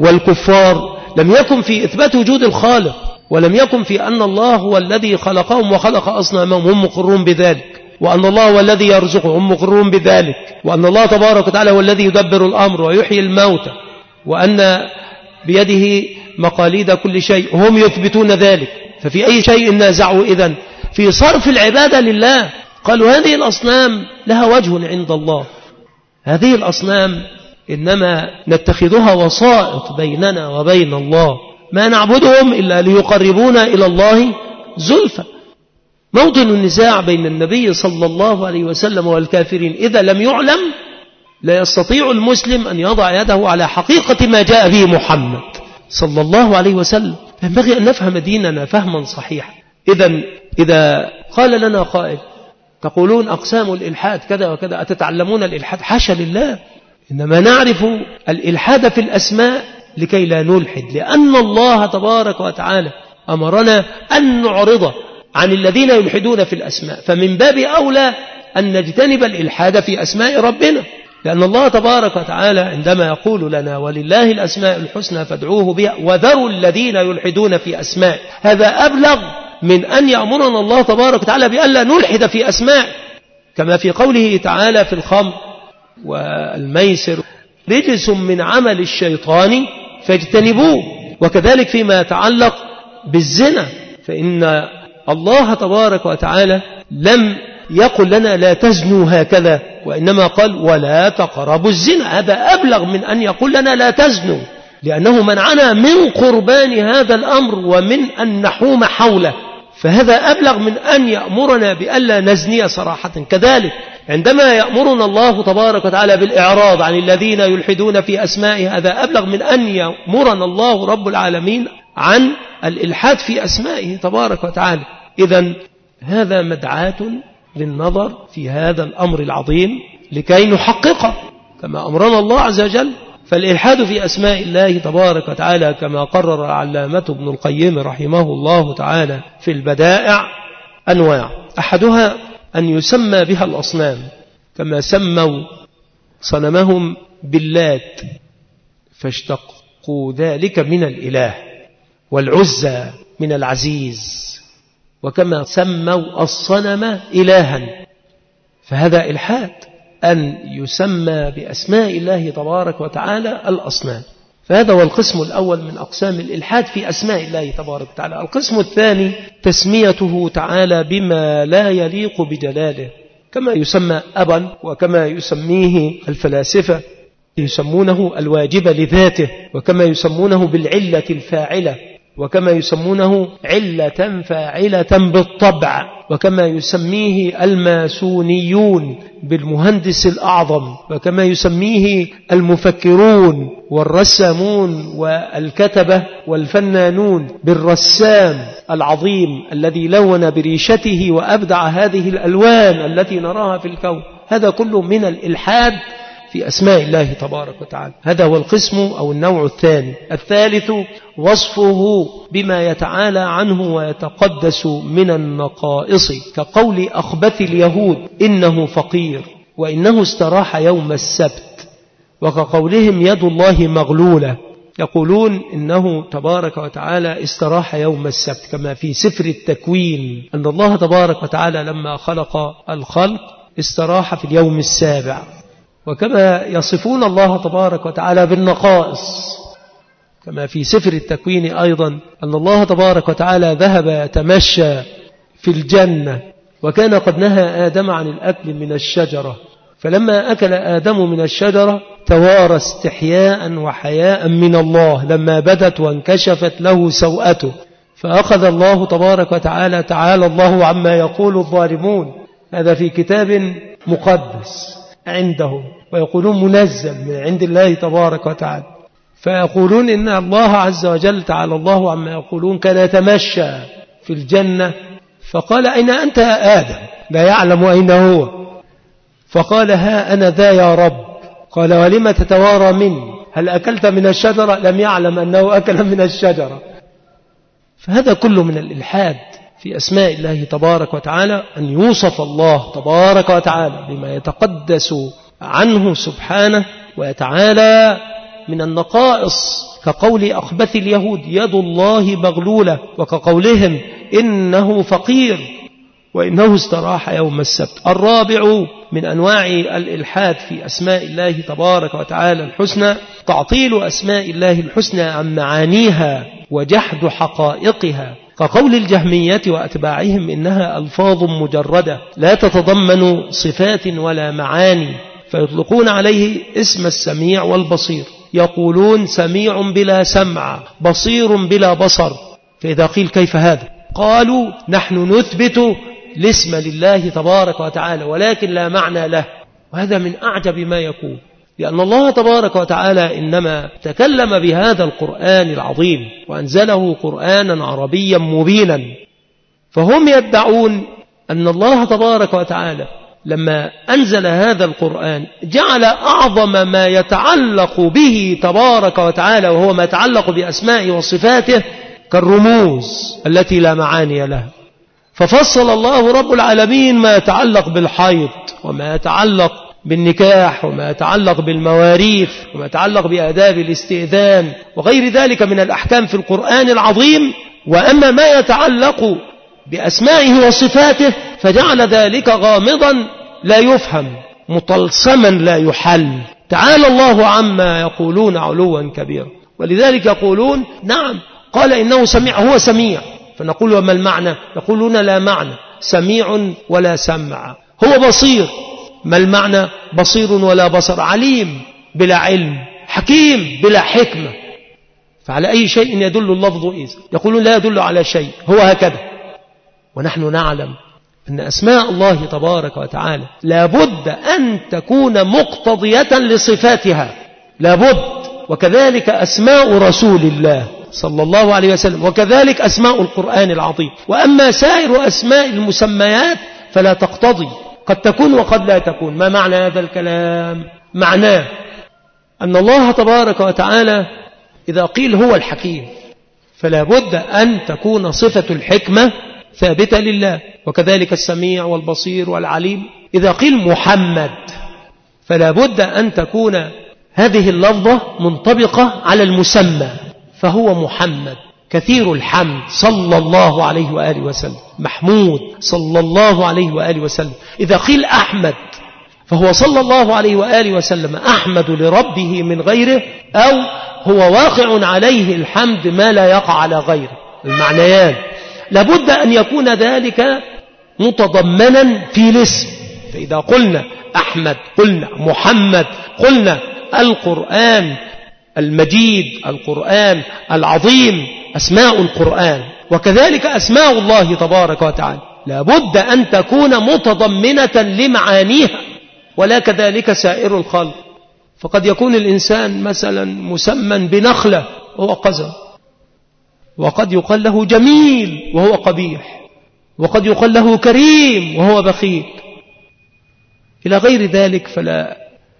والكفار لم يكن في إثبات وجود الخالق، ولم يكن في أن الله هو الذي خلقهم وخلق أصنامهم، هم مقرون بذلك. وأن الله هو الذي يرزقه، هم مقرون بذلك، وأن الله تبارك وتعالى هو الذي يدبر الأمر ويحيي الموتى، وأن بيده مقاليد كل شيء، هم يثبتون ذلك. ففي أي شيء نازعوا إذن؟ في صرف العبادة لله. قالوا هذه الأصنام لها وجه عند الله، هذه الأصنام إنما نتخذها وسائط بيننا وبين الله، ما نعبدهم إلا ليقربونا إلى الله زلفى. موطن النزاع بين النبي صلى الله عليه وسلم والكافرين إذا لم يعلم لا يستطيع المسلم أن يضع يده على حقيقة ما جاء به محمد صلى الله عليه وسلم. ينبغي أن نفهم ديننا فهما صحيحا. إذا قال لنا قائل تقولون أقسام الإلحاد كذا وكذا، أتتعلمون الإلحاد؟ حاشا لله، إنما نعرف الإلحاد في الأسماء لكي لا نلحد، لأن الله تبارك وتعالى أمرنا أن نعرض عن الذين يلحدون في الأسماء، فمن باب أولى أن نجتنب الإلحاد في أسماء ربنا، لأن الله تبارك وتعالى عندما يقول لنا ولله الأسماء الحسنى فادعوه بها وذروا الذين يلحدون في أسماء، هذا أبلغ من أن يأمرنا الله تبارك وتعالى بألا نلحد في أسماء، كما في قوله تعالى في الخمر والميسر رجس من عمل الشيطان فاجتنبوه، وكذلك فيما يتعلق بالزنا، فإن الله تبارك وتعالى لم يقل لنا لا تزنوا هكذا، وإنما قال ولا تقربوا الزنا. هذا أبلغ من أن يقول لنا لا تزنوا، لأنه منعنا من قربان هذا الأمر ومن أن نحوم حوله، فهذا أبلغ من أن يأمرنا بألا نزني صراحة. كذلك عندما يأمرنا الله تبارك وتعالى بالإعراض عن الذين يلحدون في أسمائه، هذا أبلغ من أن يأمرنا الله رب العالمين عن الإلحاد في أسمائه تبارك وتعالى. إذن هذا مدعاة للنظر في هذا الأمر العظيم لكي نحققه كما أمرنا الله عز وجل. فالإلحاد في أسماء الله تبارك وتعالى كما قرر العلامة ابن القيم رحمه الله تعالى في البدائع أنواع، أحدها أن يسمى بها الأصنام، كما سموا صنمهم باللات فاشتقوا ذلك من الإله، والعزى من العزيز، وكما سموا الصنم إلها، فهذا إلحاد أن يسمى بأسماء الله تبارك وتعالى الأصنام. فهذا هو القسم الأول من أقسام الإلحاد في أسماء الله تبارك وتعالى. القسم الثاني تسميته تعالى بما لا يليق بجلاله، كما يسمى أبا، وكما يسميه الفلاسفة يسمونه الواجب لذاته، وكما يسمونه بالعلة الفاعلة، وكما يسمونه علة فاعلة بالطبع، وكما يسميه الماسونيون بالمهندس الأعظم، وكما يسميه المفكرون والرسامون والكتبة والفنانون بالرسام العظيم الذي لون بريشته وأبدع هذه الألوان التي نراها في الكون. هذا كله من الإلحاد في أسماء الله تبارك وتعالى. هذا هو القسم أو النوع الثاني. الثالث وصفه بما يتعالى عنه ويتقدس من النقائص، كقول أخبث اليهود إنه فقير وإنه استراح يوم السبت، وكقولهم يد الله مغلولة، يقولون إنه تبارك وتعالى استراح يوم السبت، كما في سفر التكوين أن الله تبارك وتعالى لما خلق الخلق استراح في اليوم السابع. وكما يصفون الله تبارك وتعالى بالنقائص، كما في سفر التكوين أيضا أن الله تبارك وتعالى ذهب يتمشى في الجنة، وكان قد نهى آدم عن الأكل من الشجرة، فلما أكل آدم من الشجرة توارى استحياء وحياء من الله لما بدت وانكشفت له سوءته، فأخذ الله تبارك وتعالى تعالى الله عما يقول الظالمون، هذا في كتاب مقدس عندهم، ويقولون منزل من عند الله تبارك وتعالى، فيقولون إن الله عز وجل تعالى الله عما يقولون كان يتمشى في الجنة، فقال أين أنت يا آدم؟ لا يعلم أين هو، فقال ها أنا ذا يا رب. قال ولم تتوارى مني؟ هل أكلت من الشجرة؟ لم يعلم أنه أكل من الشجرة. فهذا كله من الإلحاد في أسماء الله تبارك وتعالى، أن يوصف الله تبارك وتعالى بما يتقدس عنه سبحانه ويتعالى من النقائص، كقول أخبث اليهود يد الله مغلولة، وكقولهم إنه فقير وإنه استراح يوم السبت. الرابع من أنواع الإلحاد في أسماء الله تبارك وتعالى الحسنى تعطيل أسماء الله الحسنى عن معانيها وجحد حقائقها، كقول الجهمية وأتباعهم إنها ألفاظ مجردة لا تتضمن صفات ولا معاني، فيطلقون عليه اسم السميع والبصير، يقولون سميع بلا سمع، بصير بلا بصر. فإذا قيل كيف هذا؟ قالوا نحن نثبت الاسم لله تبارك وتعالى ولكن لا معنى له. وهذا من أعجب ما يكون، لأن الله تبارك وتعالى إنما تكلم بهذا القرآن العظيم وأنزله قرآنا عربيا مبينا، فهم يدعون أن الله تبارك وتعالى لما أنزل هذا القرآن جعل أعظم ما يتعلق به تبارك وتعالى وهو ما يتعلق بأسمائه وصفاته كالرموز التي لا معاني لها. ففصل الله رب العالمين ما يتعلق بالحيض وما يتعلق بالنكاح وما يتعلق بالمواريث وما يتعلق بآداب الاستئذان وغير ذلك من الأحكام في القرآن العظيم، وأما ما يتعلق بأسمائه وصفاته فجعل ذلك غامضا لا يفهم مطلسما لا يحل. تعالى الله عما يقولون علوا كبيرا. ولذلك يقولون نعم قال إنه سميع، هو سميع، فنقول وما المعنى؟ يقولون لا معنى، سميع ولا سمع. هو بصير، ما المعنى؟ بصير ولا بصر، عليم بلا علم، حكيم بلا حكمة. فعلى أي شيء يدل اللفظ إذا؟ يقولون لا يدل على شيء، هو هكذا. ونحن نعلم أن أسماء الله تبارك وتعالى لابد أن تكون مقتضية لصفاتها، لابد. وكذلك أسماء رسول الله صلى الله عليه وسلم، وكذلك أسماء القرآن العظيم. وأما سائر أسماء المسميات فلا تقتضي، قد تكون وقد لا تكون. ما معنى هذا الكلام؟ معناه أن الله تبارك وتعالى إذا قيل هو الحكيم فلا بد أن تكون صفة الحكمة ثابتة لله، وكذلك السميع والبصير والعليم. إذا قيل محمد فلا بد أن تكون هذه اللفظة منطبقة على المسمى، فهو محمد كثير الحمد صلى الله عليه وآله وسلم، محمود صلى الله عليه وآله وسلم. إذا قيل أحمد فهو صلى الله عليه وآله وسلم أحمد لربه من غيره، أو هو واقع عليه الحمد ما لا يقع على غيره. المعنيان لابد أن يكون ذلك متضمنا في الاسم. فإذا قلنا أحمد، قلنا محمد، قلنا القرآن المجيد، القرآن العظيم، أسماء القرآن، وكذلك أسماء الله تبارك وتعالى لابد أن تكون متضمنة لمعانيها، ولا كذلك سائر الخلق. فقد يكون الإنسان مثلا مسمى بنخلة وهو قذر، وقد يقال له جميل وهو قبيح، وقد يقال له كريم وهو بخيل إلى غير ذلك. فلا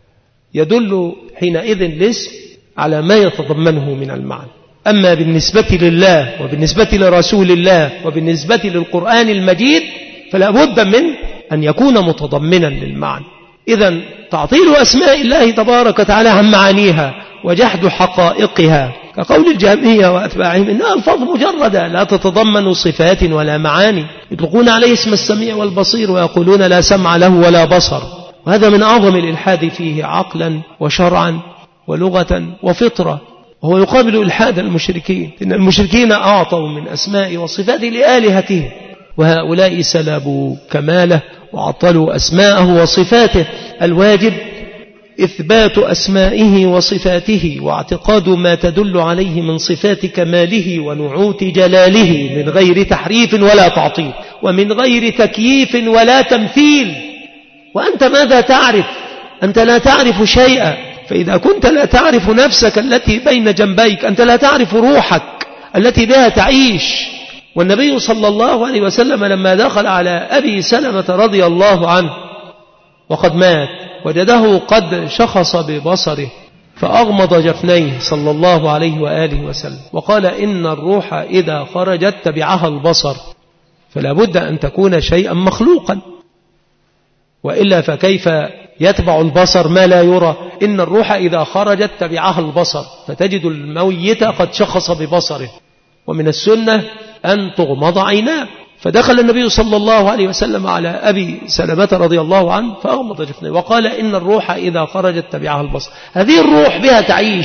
يدل حينئذ الاسم على ما يتضمنه من المعنى. أما بالنسبة لله وبالنسبة لرسول الله وبالنسبة للقرآن المجيد فلا بد من أن يكون متضمنا للمعنى. إذن تعطيل أسماء الله تبارك وتعالى عن معانيها وجحد حقائقها، كقول الجهمية وأتباعهم إنها ألفاظ مجردة لا تتضمن صفات ولا معاني، يطلقون عليه اسم السميع والبصير ويقولون لا سمع له ولا بصر. وهذا من أعظم الإلحاد فيه عقلا وشرعا ولغة وفطرة، وهو يقابل إلحاد المشركين. إن المشركين أعطوا من أسماء وصفات لآلهتهم، وهؤلاء سلبوا كماله وعطلوا أسماءه وصفاته. الواجب إثبات أسمائه وصفاته واعتقاد ما تدل عليه من صفات كماله ونعوت جلاله من غير تحريف ولا تعطيل، ومن غير تكييف ولا تمثيل. وأنت ماذا تعرف؟ أنت لا تعرف شيئا. فإذا كنت لا تعرف نفسك التي بين جنبيك، أنت لا تعرف روحك التي بها تعيش. والنبي صلى الله عليه وسلم لما دخل على أبي سلمة رضي الله عنه وقد مات، وجده قد شخص ببصره فأغمض جفنيه صلى الله عليه وآله وسلم وقال إن الروح إذا خرجت تبعها البصر، فلا بد أن تكون شيئا مخلوقا، وإلا فكيف يتبع البصر ما لا يرى؟ إن الروح إذا خرجت تبعها البصر، فتجد الميت قد شخص ببصره. ومن السنة أن تغمض عيناه، فدخل النبي صلى الله عليه وسلم على أبي سلمة رضي الله عنه فأغمض جفنه وقال إن الروح إذا خرجت تبعها البصر. هذه الروح بها تعيش،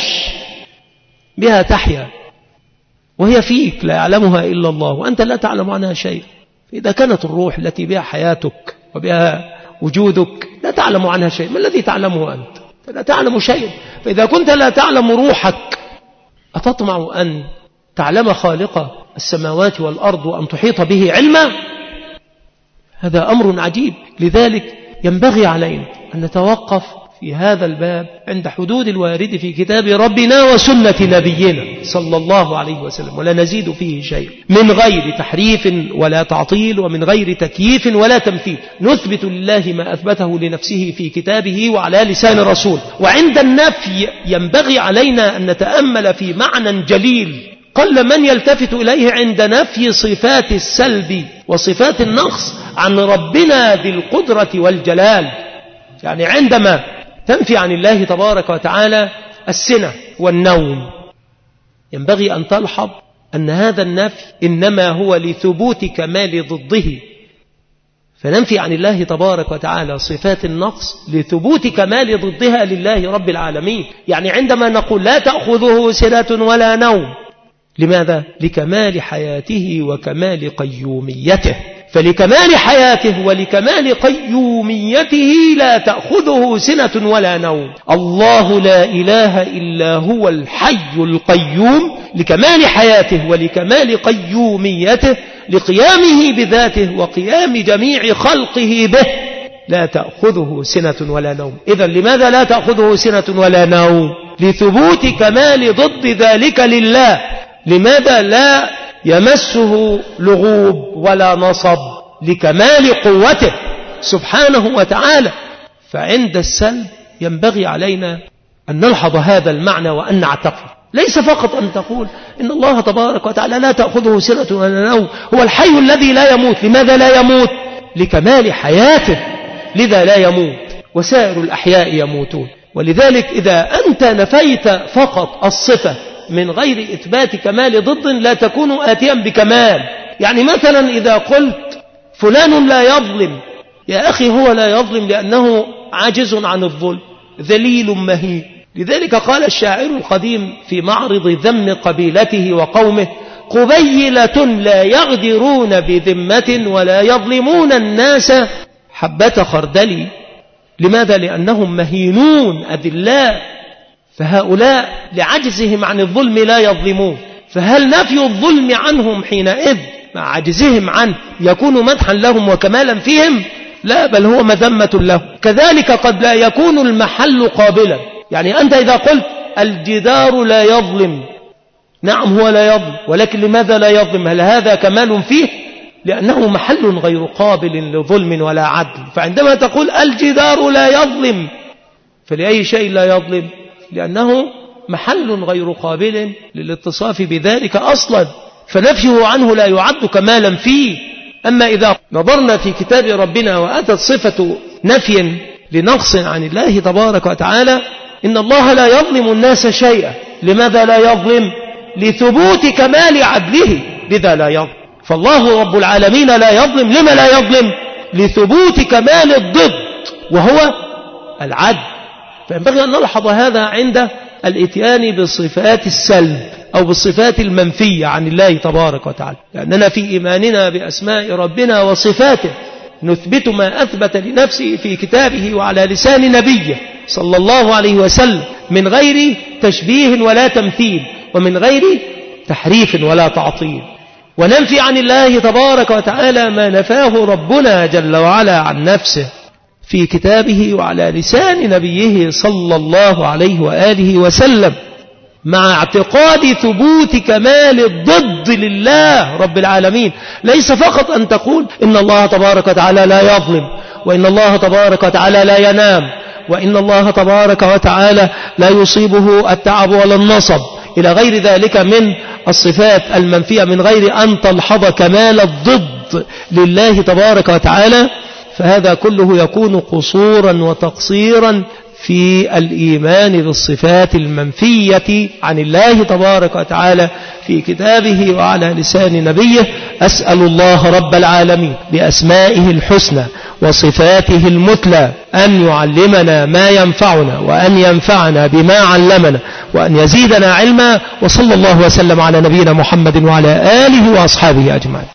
بها تحيا، وهي فيك لا يعلمها إلا الله وأنت لا تعلم عنها شيء. إذا كانت الروح التي بها حياتك وبها وجودك لا تعلم عنها شيء، ما الذي تعلمه أنت؟ لا تعلم شيء. فإذا كنت لا تعلم روحك أتطمع أن تعلم خالق السماوات والأرض وأن تحيط به علما؟ هذا أمر عجيب. لذلك ينبغي علينا أن نتوقف في هذا الباب عند حدود الوارد في كتاب ربنا وسنة نبينا صلى الله عليه وسلم، ولا نزيد فيه شيء، من غير تحريف ولا تعطيل ومن غير تكييف ولا تمثيل. نثبت لله ما أثبته لنفسه في كتابه وعلى لسان رسول. وعند النفي ينبغي علينا أن نتأمل في معنى جليل قل من يلتفت إليه عند نفي صفات السلب وصفات النقص عن ربنا ذي القدرة والجلال. يعني عندما تنفي عن الله تبارك وتعالى السنة والنوم ينبغي أن تلحظ أن هذا النفي إنما هو لثبوت كمال ضده، فننفي عن الله تبارك وتعالى صفات النقص لثبوت كمال ضدها لله رب العالمين. يعني عندما نقول لا تأخذه سنة ولا نوم، لماذا؟ لكمال حياته وكمال قيوميته. فلكمال حياته ولكمال قيوميته لا تأخذه سنة ولا نوم. الله لا إله إلا هو الحي القيوم، لكمال حياته ولكمال قيوميته، لقيامه بذاته وقيام جميع خلقه به، لا تأخذه سنة ولا نوم. إذن لماذا لا تأخذه سنة ولا نوم؟ لثبوت كمال ضد ذلك لله. لماذا لا يمسه لغوب ولا نصب؟ لكمال قوته سبحانه وتعالى. فعند السلب ينبغي علينا أن نلحظ هذا المعنى وأن نعتقد، ليس فقط أن تقول إن الله تبارك وتعالى لا تأخذه سنة ولا نوم، هو الحي الذي لا يموت. لماذا لا يموت؟ لكمال حياته، لذا لا يموت، وسائر الأحياء يموتون. ولذلك إذا أنت نفيت فقط الصفة من غير إثبات كمال ضد لا تكون آتيا بكمال. يعني مثلا إذا قلت فلان لا يظلم، يا أخي هو لا يظلم لأنه عاجز عن الظلم، ذليل مهين. لذلك قال الشاعر القديم في معرض ذم قبيلته وقومه: قبيلة لا يغدرون بذمة ولا يظلمون الناس حبة خردل. لماذا؟ لأنهم مهينون أذلاء، فهؤلاء لعجزهم عن الظلم لا يظلمون. فهل نفي الظلم عنهم حينئذ مع عجزهم عنه يكون مدحا لهم وكمالا فيهم؟ لا، بل هو مذمة له. كذلك قد لا يكون المحل قابلا. يعني أنت إذا قلت الجدار لا يظلم، نعم هو لا يظلم، ولكن لماذا لا يظلم؟ هل هذا كمال فيه؟ لأنه محل غير قابل لظلم ولا عدل. فعندما تقول الجدار لا يظلم، فلأي شيء لا يظلم؟ لأنه محل غير قابل للاتصاف بذلك أصلا، فنفيه عنه لا يعد كمالا فيه. أما إذا نظرنا في كتاب ربنا وأتت صفة نفي لنقص عن الله تبارك وتعالى: إن الله لا يظلم الناس شيئا. لماذا لا يظلم؟ لثبوت كمال عدله، لذا لا يظلم. فالله رب العالمين لا يظلم. لما لا يظلم؟ لثبوت كمال الضد وهو العدل. فينبغي أن نلحظ هذا عند الاتيان بصفات السلب أو بالصفات المنفية عن الله تبارك وتعالى، لأننا في إيماننا بأسماء ربنا وصفاته نثبت ما أثبت لنفسه في كتابه وعلى لسان نبيه صلى الله عليه وسلم من غير تشبيه ولا تمثيل ومن غير تحريف ولا تعطيل. وننفي عن الله تبارك وتعالى ما نفاه ربنا جل وعلا عن نفسه في كتابه وعلى لسان نبيه صلى الله عليه وآله وسلم، مع اعتقاد ثبوت كمال الضد لله رب العالمين. ليس فقط أن تقول إن الله تبارك وتعالى لا يظلم، وإن الله تبارك وتعالى لا ينام، وإن الله تبارك وتعالى لا يصيبه التعب ولا النصب، إلى غير ذلك من الصفات المنفية، من غير أن تلحظ كمال الضد لله تبارك وتعالى. فهذا كله يكون قصورا وتقصيرا في الإيمان بالصفات المنفية عن الله تبارك وتعالى في كتابه وعلى لسان نبيه. أسأل الله رب العالمين بأسمائه الحسنى وصفاته المثلى أن يعلمنا ما ينفعنا وأن ينفعنا بما علمنا وأن يزيدنا علما. وصلى الله وسلم على نبينا محمد وعلى آله وأصحابه أجمعين.